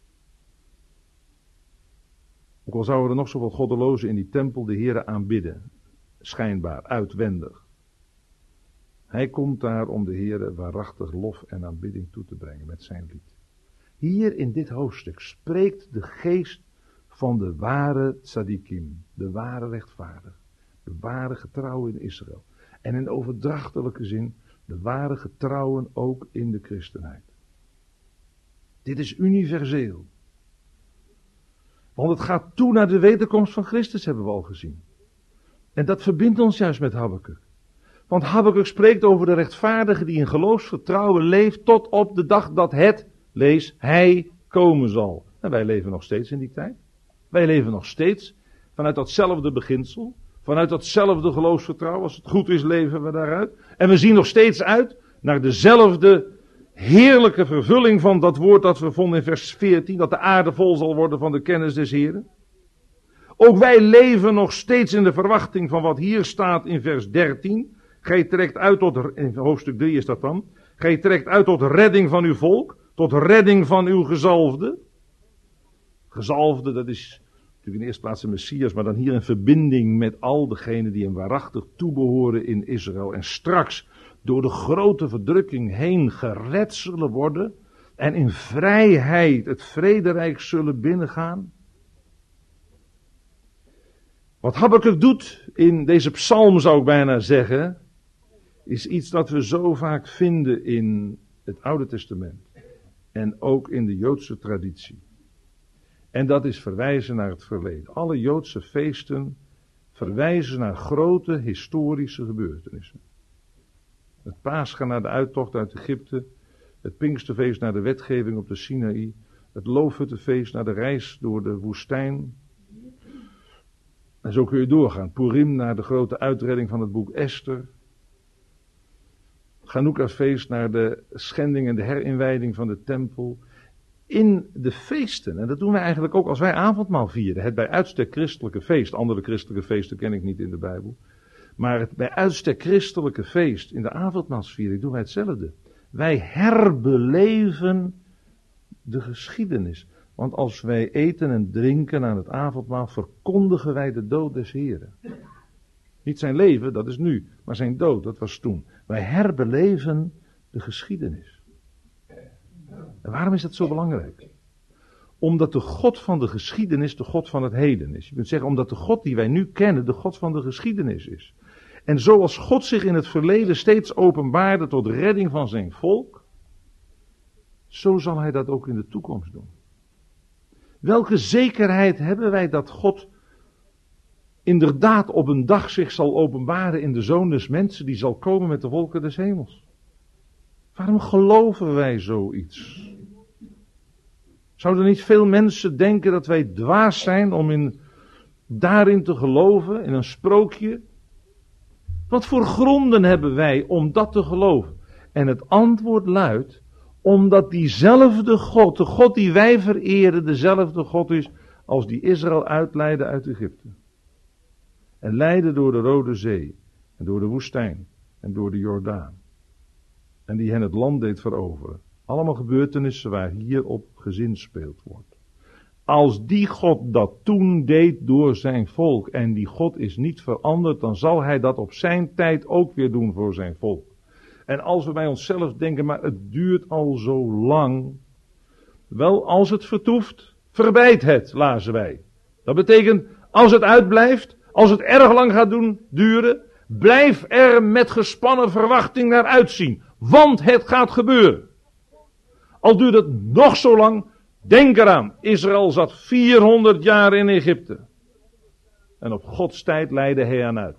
Ook al zouden er nog zoveel goddelozen in die tempel de Heere aanbidden, schijnbaar, uitwendig. Hij komt daar om de Heere waarachtig lof en aanbidding toe te brengen met zijn lied. Hier in dit hoofdstuk spreekt de geest van de ware tzadikim, de ware rechtvaardig, de ware getrouwen in Israël. En in overdrachtelijke zin, de ware getrouwen ook in de christenheid. Dit is universeel. Want het gaat toe naar de wederkomst van Christus, hebben we al gezien. En dat verbindt ons juist met Habakuk. Want Habakuk spreekt over de rechtvaardige die in geloofsvertrouwen leeft tot op de dag dat het, lees, hij komen zal. En wij leven nog steeds in die tijd. Wij leven nog steeds vanuit datzelfde beginsel. Vanuit datzelfde geloofsvertrouwen. Als het goed is, leven we daaruit. En we zien nog steeds uit naar dezelfde heerlijke vervulling van dat woord dat we vonden in vers 14. Dat de aarde vol zal worden van de kennis des Heren. Ook wij leven nog steeds in de verwachting van wat hier staat in vers 13. Gij trekt uit tot, in hoofdstuk 3 is dat dan. Gij trekt uit tot redding van uw volk. Tot redding van uw gezalfde. Gezalfde, dat is natuurlijk in de eerste plaats de Messias, maar dan hier in verbinding met al degenen die hem waarachtig toebehoren in Israël. En straks door de grote verdrukking heen gered zullen worden. En in vrijheid het vrederijk zullen binnengaan. Wat Habakuk doet in deze psalm, zou ik bijna zeggen, is iets dat we zo vaak vinden in het Oude Testament. En ook in de Joodse traditie. En dat is verwijzen naar het verleden. Alle Joodse feesten verwijzen naar grote historische gebeurtenissen. Het Pascha naar de uittocht uit Egypte, het Pinksterfeest naar de wetgeving op de Sinaï, het Loofhuttenfeest naar de reis door de woestijn. En zo kun je doorgaan. Purim naar de grote uitredding van het boek Esther. Chanukka-feest naar de schending en de herinwijding van de tempel. In de feesten, en dat doen wij eigenlijk ook als wij avondmaal vieren, het bij uitstek christelijke feest, andere christelijke feesten ken ik niet in de Bijbel, maar het bij uitstek christelijke feest in de avondmaalsviering doen wij hetzelfde. Wij herbeleven de geschiedenis. Want als wij eten en drinken aan het avondmaal, verkondigen wij de dood des Heren. Niet zijn leven, dat is nu, maar zijn dood, dat was toen. Wij herbeleven de geschiedenis. En waarom is dat zo belangrijk? Omdat de God van de geschiedenis de God van het heden is. Je kunt zeggen, omdat de God die wij nu kennen de God van de geschiedenis is. En zoals God zich in het verleden steeds openbaarde tot redding van zijn volk, zo zal hij dat ook in de toekomst doen. Welke zekerheid hebben wij dat God inderdaad op een dag zich zal openbaren in de Zoon des Mensen die zal komen met de wolken des hemels? Waarom geloven wij zoiets? Zouden niet veel mensen denken dat wij dwaas zijn om daarin te geloven, in een sprookje? Wat voor gronden hebben wij om dat te geloven? En het antwoord luidt, omdat diezelfde God, de God die wij vereren, dezelfde God is als die Israël uitleidde uit Egypte. En leidde door de Rode Zee, en door de woestijn, en door de Jordaan. En die hen het land deed veroveren. Allemaal gebeurtenissen waar hierop gezinspeeld wordt. Als die God dat toen deed door zijn volk, en die God is niet veranderd, dan zal hij dat op zijn tijd ook weer doen voor zijn volk. En als we bij onszelf denken, maar het duurt al zo lang. Wel, als het vertoeft, verbijt het, lazen wij. Dat betekent, als het uitblijft, als het erg lang gaat duren, blijf er met gespannen verwachting naar uitzien. Want het gaat gebeuren. Al duurt het nog zo lang, denk eraan, Israël zat 400 jaar in Egypte. En op Gods tijd leidde hij hen uit.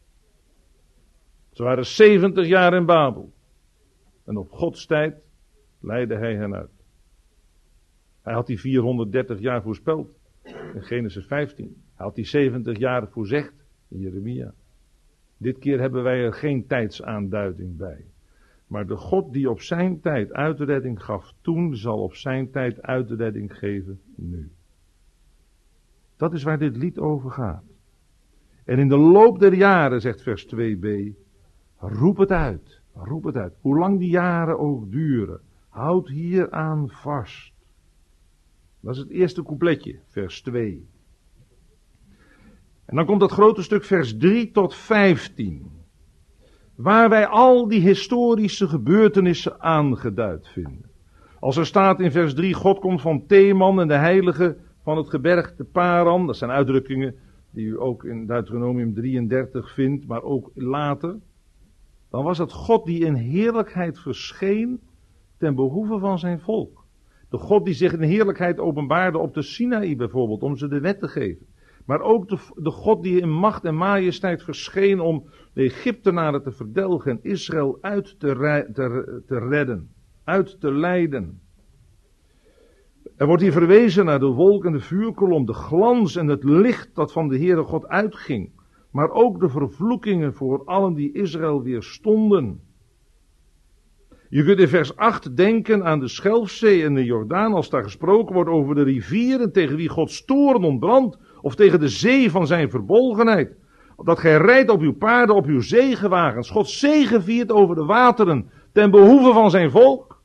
Ze waren 70 jaar in Babel. En op Gods tijd leidde hij hen uit. Hij had die 430 jaar voorspeld. In Genesis 15. Hij had die 70 jaar voorzegd. In Jeremia. Dit keer hebben wij er geen tijdsaanduiding bij. Maar de God die op zijn tijd uitredding gaf toen, zal op zijn tijd uitredding geven nu. Dat is waar dit lied over gaat. En in de loop der jaren, zegt vers 2b, roep het uit. Roep het uit. Hoe lang die jaren ook duren. Houd hieraan vast. Dat is het eerste coupletje, vers 2. En dan komt dat grote stuk vers 3 tot 15. Waar wij al die historische gebeurtenissen aangeduid vinden. Als er staat in vers 3, God komt van Teman en de heilige van het gebergte Paran. Dat zijn uitdrukkingen die u ook in Deuteronomium 33 vindt, maar ook later. Dan was het God die in heerlijkheid verscheen ten behoeve van zijn volk. De God die zich in heerlijkheid openbaarde op de Sinaï bijvoorbeeld, om ze de wet te geven. Maar ook de God die in macht en majesteit verscheen om de Egyptenaren te verdelgen en Israël uit te redden, uit te leiden. Er wordt hier verwezen naar de wolk en de vuurkolom, de glans en het licht dat van de Heere God uitging. Maar ook de vervloekingen voor allen die Israël weerstonden. Je kunt in vers 8 denken aan de Schelfzee en de Jordaan, als daar gesproken wordt over de rivieren tegen wie Gods toorn ontbrandt, of tegen de zee van zijn verbolgenheid. Dat gij rijdt op uw paarden, op uw zegenwagens. God zegeviert over de wateren ten behoeve van zijn volk.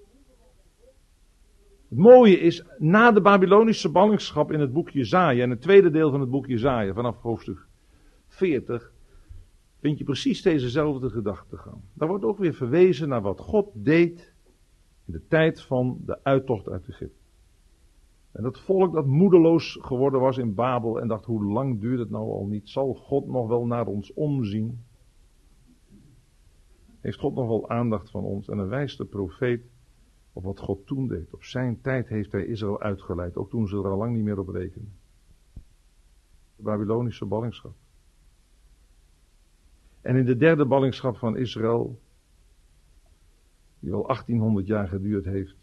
Het mooie is, na de Babylonische ballingschap in het boek Jesaja, en het tweede deel van het boek Jesaja, vanaf hoofdstuk 40, vind je precies dezezelfde gedachtegang. Daar wordt ook weer verwezen naar wat God deed in de tijd van de uittocht uit Egypte. En dat volk dat moedeloos geworden was in Babel en dacht, hoe lang duurt het nou al niet? Zal God nog wel naar ons omzien? Heeft God nog wel aandacht van ons? En dan wijst de profeet op wat God toen deed. Op zijn tijd heeft hij Israël uitgeleid, ook toen ze er al lang niet meer op rekenen. De Babylonische ballingschap. En in de derde ballingschap van Israël, die wel 1800 jaar geduurd heeft,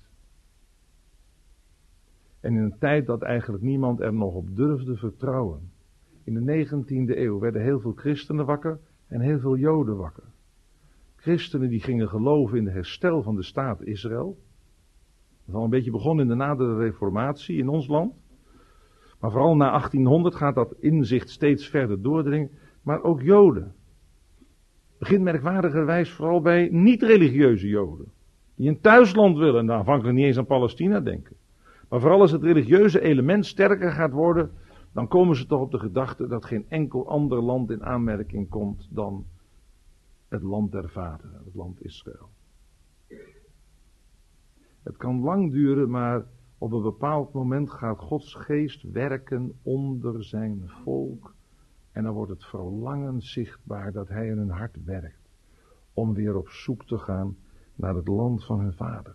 en in een tijd dat eigenlijk niemand er nog op durfde vertrouwen. In de 19e eeuw werden heel veel christenen wakker en heel veel Joden wakker. Christenen die gingen geloven in de herstel van de staat Israël. Dat is al een beetje begonnen in de nadere reformatie in ons land. Maar vooral na 1800 gaat dat inzicht steeds verder doordringen. Maar ook Joden. Begint merkwaardigerwijs vooral bij niet-religieuze Joden. Die een thuisland willen en aanvankelijk niet eens aan Palestina denken. Maar vooral als het religieuze element sterker gaat worden, dan komen ze toch op de gedachte dat geen enkel ander land in aanmerking komt dan het land der vaderen, het land Israël. Het kan lang duren, maar op een bepaald moment gaat Gods geest werken onder zijn volk. En dan wordt het verlangen zichtbaar dat hij in hun hart werkt. Om weer op zoek te gaan naar het land van hun vader.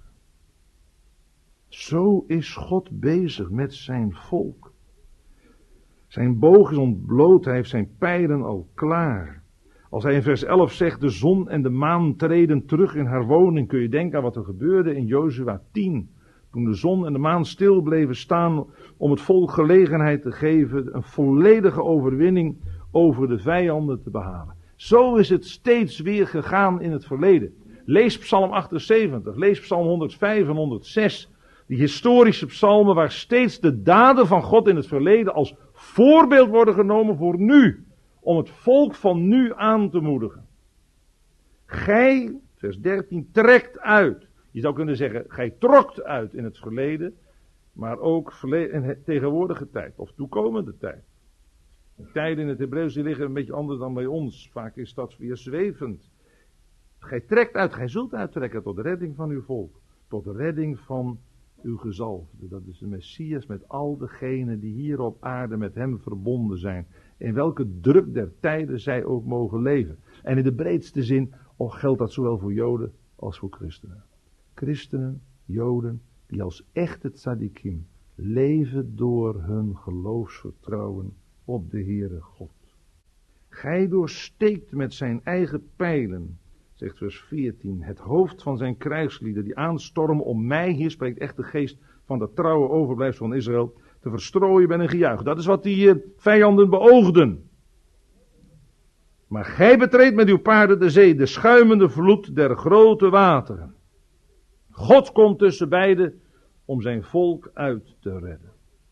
Zo is God bezig met zijn volk. Zijn boog is ontbloot, hij heeft zijn pijlen al klaar. Als hij in vers 11 zegt, de zon en de maan treden terug in haar woning, kun je denken aan wat er gebeurde in Jozua 10. Toen de zon en de maan stil bleven staan om het volk gelegenheid te geven, een volledige overwinning over de vijanden te behalen. Zo is het steeds weer gegaan in het verleden. Lees Psalm 78, lees Psalm 105 en 106. Die historische psalmen waar steeds de daden van God in het verleden als voorbeeld worden genomen voor nu. Om het volk van nu aan te moedigen. Gij, vers 13, trekt uit. Je zou kunnen zeggen, gij trokt uit in het verleden. Maar ook in het tegenwoordige tijd of toekomende tijd. De tijden in het Hebreeuws die liggen een beetje anders dan bij ons. Vaak is dat weer zwevend. Gij trekt uit, gij zult uittrekken tot de redding van uw volk. Tot de redding van uw gezalfde. Dat is de Messias met al degenen die hier op aarde met hem verbonden zijn. In welke druk der tijden zij ook mogen leven. En in de breedste zin geldt dat zowel voor Joden als voor christenen. Christenen, Joden, die als echte tzadikim leven door hun geloofsvertrouwen op de Heere God. Gij doorsteekt met zijn eigen pijlen, zegt vers 14, het hoofd van zijn krijgslieden die aanstormen om mij, hier spreekt echt de geest van de trouwe overblijfsel van Israël, te verstrooien met een gejuich. Dat is wat die vijanden beoogden. Maar gij betreedt met uw paarden de zee, de schuimende vloed der grote wateren. God komt tussen beiden om zijn volk uit te redden.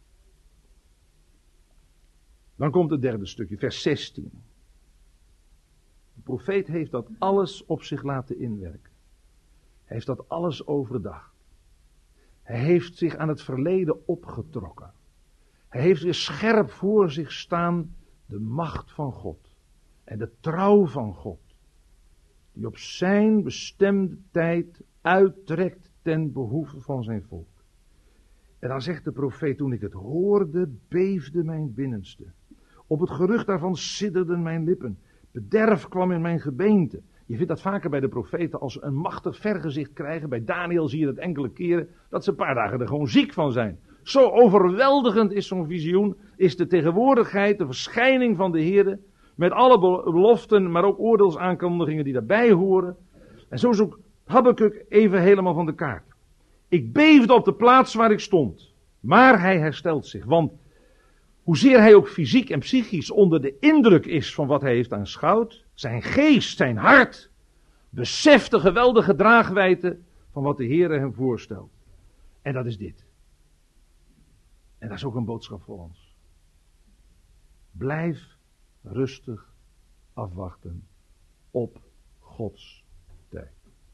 Dan komt het derde stukje, vers 16. De profeet heeft dat alles op zich laten inwerken. Hij heeft dat alles overdacht. Hij heeft zich aan het verleden opgetrokken. Hij heeft weer scherp voor zich staan de macht van God. En de trouw van God. Die op zijn bestemde tijd uittrekt ten behoeve van zijn volk. En dan zegt de profeet, toen ik het hoorde, beefde mijn binnenste. Op het gerucht daarvan sidderden mijn lippen. Bederf kwam in mijn gebeente. Je vindt dat vaker bij de profeten als ze een machtig vergezicht krijgen. Bij Daniel zie je dat enkele keren, dat ze een paar dagen er gewoon ziek van zijn. Zo overweldigend is zo'n visioen, is de tegenwoordigheid, de verschijning van de Heere, met alle beloften, maar ook oordeelsaankondigingen die daarbij horen. En zo zoekt Habakuk even helemaal van de kaart. Ik beefde op de plaats waar ik stond, maar hij herstelt zich, want hoezeer hij ook fysiek en psychisch onder de indruk is van wat hij heeft aanschouwd, zijn geest, zijn hart, beseft de geweldige draagwijdte van wat de Heere hem voorstelt. En dat is dit. En dat is ook een boodschap voor ons. Blijf rustig afwachten op Gods tijd.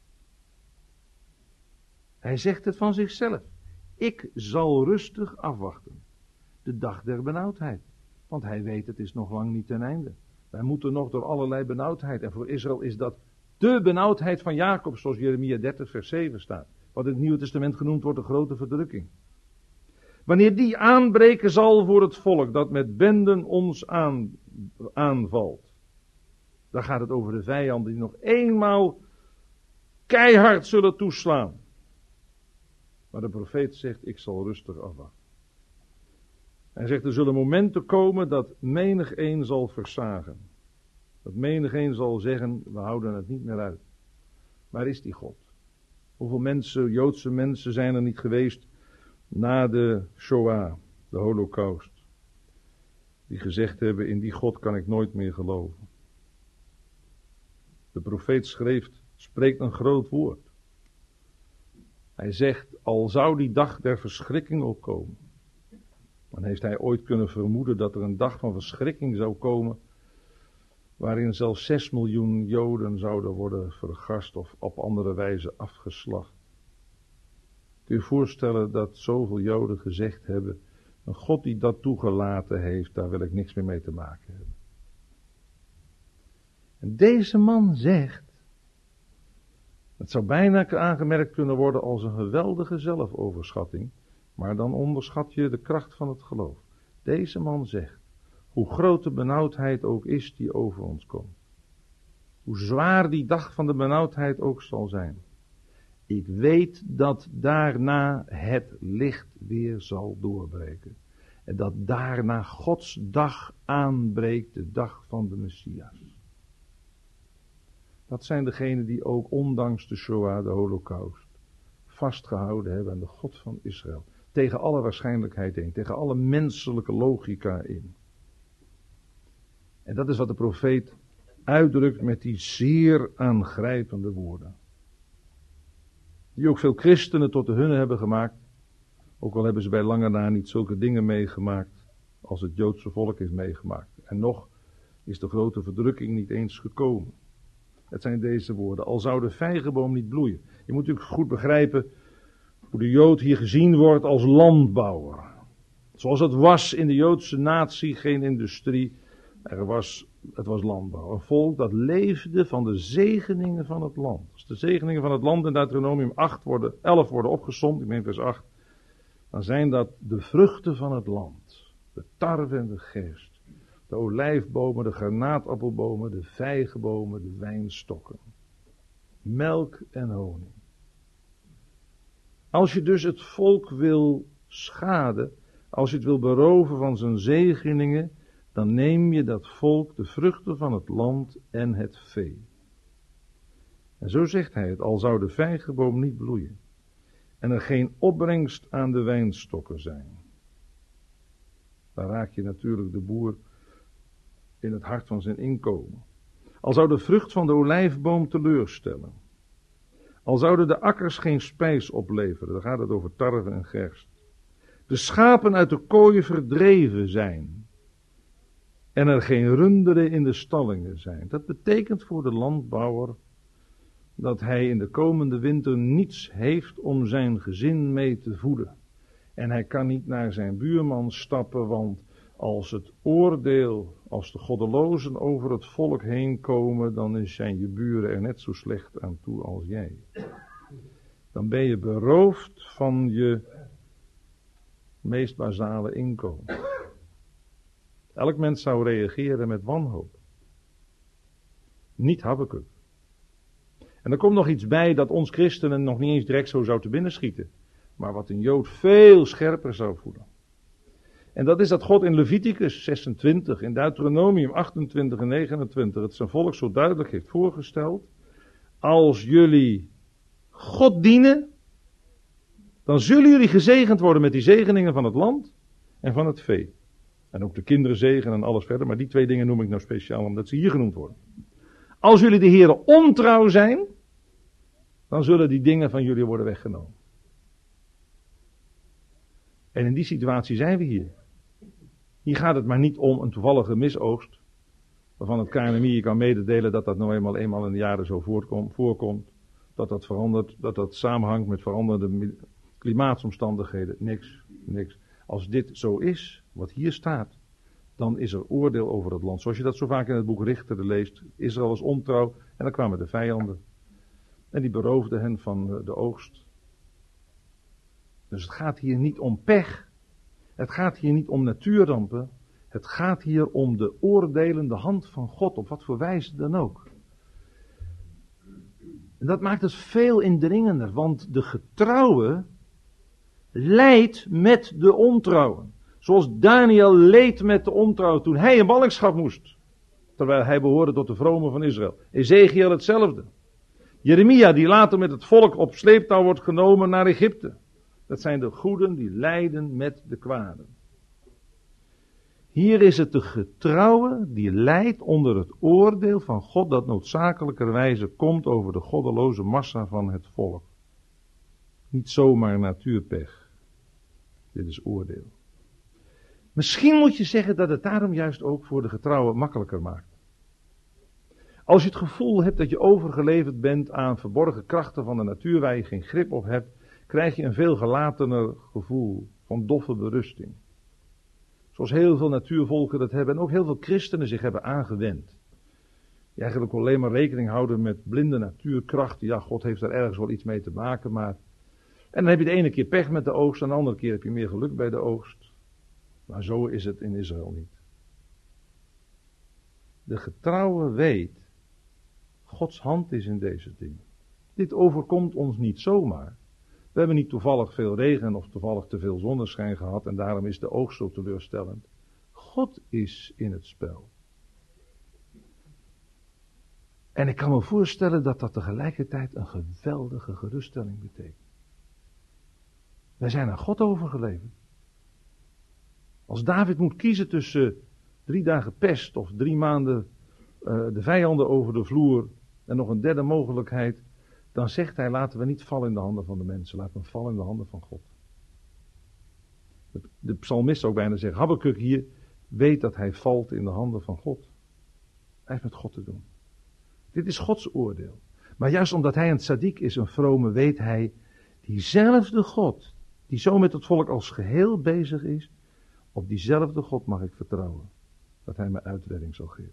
Hij zegt het van zichzelf. Ik zal rustig afwachten. De dag der benauwdheid. Want hij weet het is nog lang niet ten einde. Wij moeten nog door allerlei benauwdheid. En voor Israël is dat de benauwdheid van Jacob, zoals Jeremia 30 vers 7 staat. Wat in het Nieuwe Testament genoemd wordt de grote verdrukking. Wanneer die aanbreken zal voor het volk dat met benden ons aanvalt. Dan gaat het over de vijanden die nog eenmaal keihard zullen toeslaan. Maar de profeet zegt, ik zal rustig afwachten. Hij zegt, er zullen momenten komen dat menigeen zal versagen. Dat menigeen zal zeggen, we houden het niet meer uit. Waar is die God? Hoeveel mensen, Joodse mensen zijn er niet geweest na de Shoah, de Holocaust, die gezegd hebben, in die God kan ik nooit meer geloven. De profeet spreekt een groot woord. Hij zegt, al zou die dag der verschrikking ook komen. Dan heeft hij ooit kunnen vermoeden dat er een dag van verschrikking zou komen, waarin zelfs 6 miljoen Joden zouden worden vergast of op andere wijze afgeslacht. Kun je je voorstellen dat zoveel Joden gezegd hebben, een God die dat toegelaten heeft, daar wil ik niks meer mee te maken hebben. En deze man zegt, het zou bijna aangemerkt kunnen worden als een geweldige zelfoverschatting, maar dan onderschat je de kracht van het geloof. Deze man zegt, hoe groot de benauwdheid ook is die over ons komt, hoe zwaar die dag van de benauwdheid ook zal zijn, ik weet dat daarna het licht weer zal doorbreken. En dat daarna Gods dag aanbreekt, de dag van de Messias. Dat zijn degenen die ook ondanks de Shoah, de Holocaust, vastgehouden hebben aan de God van Israël. Tegen alle waarschijnlijkheid in, tegen alle menselijke logica in. En dat is wat de profeet uitdrukt met die zeer aangrijpende woorden. Die ook veel christenen tot de hunne hebben gemaakt. Ook al hebben ze bij lange na niet zulke dingen meegemaakt als het Joodse volk heeft meegemaakt. En nog is de grote verdrukking niet eens gekomen. Het zijn deze woorden. Al zou de vijgenboom niet bloeien. Je moet natuurlijk goed begrijpen hoe de Jood hier gezien wordt als landbouwer. Zoals het was in de Joodse natie, geen industrie. Het was landbouw. Een volk dat leefde van de zegeningen van het land. Als de zegeningen van het land in Deuteronomium 11 worden opgesomd, ik meen vers 8, dan zijn dat de vruchten van het land. De tarwe en de gerst. De olijfbomen, de granaatappelbomen, de vijgenbomen, de wijnstokken. Melk en honing. Als je dus het volk wil schaden, als je het wil beroven van zijn zegeningen, dan neem je dat volk de vruchten van het land en het vee. En zo zegt hij het, al zou de vijgenboom niet bloeien en er geen opbrengst aan de wijnstokken zijn. Dan raak je natuurlijk de boer in het hart van zijn inkomen. Al zou de vrucht van de olijfboom teleurstellen. Al zouden de akkers geen spijs opleveren, dan gaat het over tarwe en gerst. De schapen uit de kooien verdreven zijn. En er geen runderen in de stallingen zijn. Dat betekent voor de landbouwer dat hij in de komende winter niets heeft om zijn gezin mee te voeden. En hij kan niet naar zijn buurman stappen, want als het oordeel, als de goddelozen over het volk heen komen, dan zijn je buren er net zo slecht aan toe als jij. Dan ben je beroofd van je meest basale inkomen. Elk mens zou reageren met wanhoop. Niet Habakuk. En er komt nog iets bij dat ons christenen nog niet eens direct zo zou te binnen schieten. Maar wat een Jood veel scherper zou voelen. En dat is dat God in Leviticus 26, in Deuteronomium 28 en 29 het zijn volk zo duidelijk heeft voorgesteld. Als jullie God dienen, dan zullen jullie gezegend worden met die zegeningen van het land en van het vee. En ook de kinderen zegen en alles verder, maar die 2 dingen noem ik nou speciaal omdat ze hier genoemd worden. Als jullie de Heere ontrouw zijn, dan zullen die dingen van jullie worden weggenomen. En in die situatie zijn we hier. Hier gaat het maar niet om een toevallige misoogst, waarvan het KNMI je kan mededelen dat dat nou eenmaal in de jaren zo voorkomt, dat dat verandert, dat dat samenhangt met veranderde klimaatomstandigheden. Niks. Als dit zo is, wat hier staat, dan is er oordeel over het land. Zoals je dat zo vaak in het boek Richteren leest. Israël was ontrouw en dan kwamen de vijanden. En die beroofden hen van de oogst. Dus het gaat hier niet om pech. Het gaat hier niet om natuurrampen. Het gaat hier om de oordelende hand van God, op wat voor wijze dan ook. En dat maakt het veel indringender, want de getrouwe, lijdt met de ontrouwen. Zoals Daniel leed met de ontrouw toen hij in ballingschap moest. Terwijl hij behoorde tot de vromen van Israël. Ezekiel hetzelfde. Jeremia die later met het volk op sleeptouw wordt genomen naar Egypte. Dat zijn de goeden die lijden met de kwaden. Hier is het de getrouwe die lijdt onder het oordeel van God dat noodzakelijkerwijze komt over de goddeloze massa van het volk. Niet zomaar natuurpech. Dit is oordeel. Misschien moet je zeggen dat het daarom juist ook voor de getrouwe makkelijker maakt. Als je het gevoel hebt dat je overgeleverd bent aan verborgen krachten van de natuur waar je geen grip op hebt, krijg je een veel gelatener gevoel van doffe berusting. Zoals heel veel natuurvolken dat hebben en ook heel veel christenen zich hebben aangewend. Die eigenlijk alleen maar rekening houden met blinde natuurkrachten. Ja, God heeft daar ergens wel iets mee te maken, maar... En dan heb je de ene keer pech met de oogst en de andere keer heb je meer geluk bij de oogst. Maar zo is het in Israël niet. De getrouwe weet, Gods hand is in deze dingen. Dit overkomt ons niet zomaar. We hebben niet toevallig veel regen of toevallig te veel zonneschijn gehad en daarom is de oogst zo teleurstellend. God is in het spel. En ik kan me voorstellen dat dat tegelijkertijd een geweldige geruststelling betekent. Wij zijn aan God overgeleverd. Als David moet kiezen tussen 3 dagen pest of 3 maanden de vijanden over de vloer en nog een derde mogelijkheid, dan zegt hij, laten we niet vallen in de handen van de mensen, laten we vallen in de handen van God. De psalmist zou ook bijna zeggen, Habakuk hier weet dat hij valt in de handen van God. Hij heeft met God te doen. Dit is Gods oordeel. Maar juist omdat hij een tzaddik is, een vrome, weet hij, diezelfde God, die zo met het volk als geheel bezig is, op diezelfde God mag ik vertrouwen, dat hij me uitredding zal geven.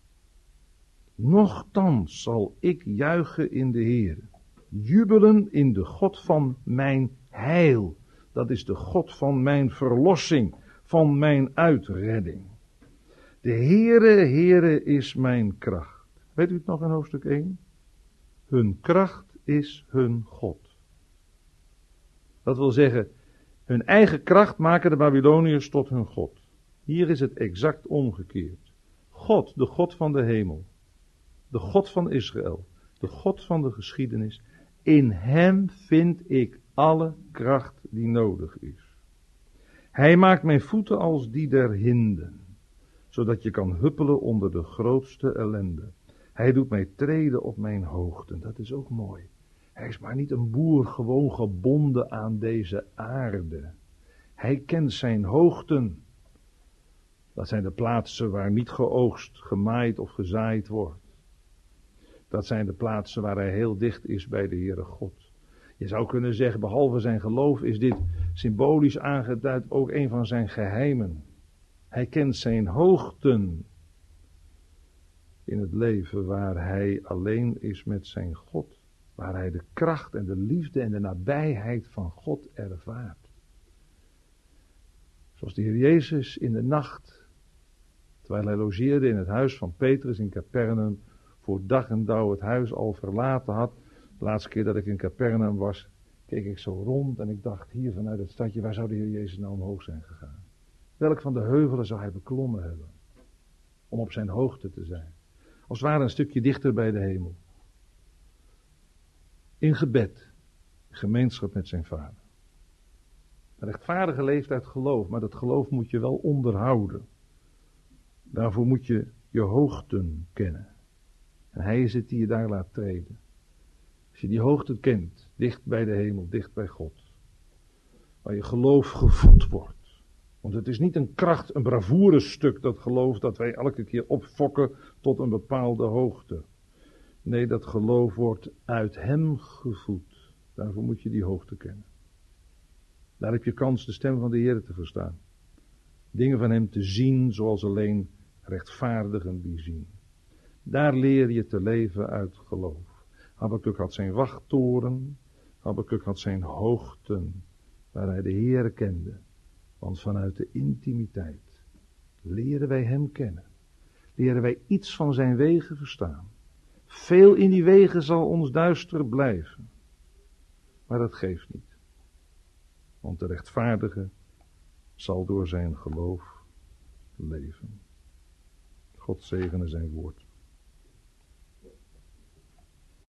Nochtans zal ik juichen in de Heere, jubelen in de God van mijn heil. Dat is de God van mijn verlossing, van mijn uitredding. De Heere is mijn kracht. Weet u het nog in hoofdstuk 1? Hun kracht is hun God. Dat wil zeggen, hun eigen kracht maken de Babyloniërs tot hun God. Hier is het exact omgekeerd. God, de God van de hemel. De God van Israël. De God van de geschiedenis. In hem vind ik alle kracht die nodig is. Hij maakt mijn voeten als die der hinden. Zodat je kan huppelen onder de grootste ellende. Hij doet mij treden op mijn hoogten. Dat is ook mooi. Hij is maar niet een boer gewoon gebonden aan deze aarde. Hij kent zijn hoogten. Dat zijn de plaatsen waar niet geoogst, gemaaid of gezaaid wordt. Dat zijn de plaatsen waar hij heel dicht is bij de Heere God. Je zou kunnen zeggen, behalve zijn geloof is dit symbolisch aangeduid ook een van zijn geheimen. Hij kent zijn hoogten in het leven waar hij alleen is met zijn God. Waar hij de kracht en de liefde en de nabijheid van God ervaart. Zoals de Heer Jezus in de nacht, terwijl hij logeerde in het huis van Petrus in Capernaum, voor dag en dauw het huis al verlaten had. De laatste keer dat ik in Capernaum was, keek ik zo rond en ik dacht, hier vanuit het stadje, waar zou de Heer Jezus nou omhoog zijn gegaan? Welk van de heuvelen zou hij beklommen hebben? Om op zijn hoogte te zijn. Als het ware een stukje dichter bij de hemel. In gebed, gemeenschap met zijn vader. Een rechtvaardige leeft uit geloof, maar dat geloof moet je wel onderhouden. Daarvoor moet je je hoogten kennen. En hij is het die je daar laat treden. Als je die hoogte kent, dicht bij de hemel, dicht bij God. Waar je geloof gevoed wordt. Want het is niet een kracht, een bravoure-stuk, dat geloof dat wij elke keer opfokken tot een bepaalde hoogte. Nee, dat geloof wordt uit hem gevoed. Daarvoor moet je die hoogte kennen. Daar heb je kans de stem van de Heer te verstaan. Dingen van hem te zien zoals alleen rechtvaardigen die zien. Daar leer je te leven uit geloof. Habakuk had zijn wachttoren. Habakuk had zijn hoogten. Waar hij de Heer kende. Want vanuit de intimiteit leren wij hem kennen. Leren wij iets van zijn wegen verstaan. Veel in die wegen zal ons duister blijven. Maar dat geeft niet. Want de rechtvaardige zal door zijn geloof leven. God zegene zijn woord.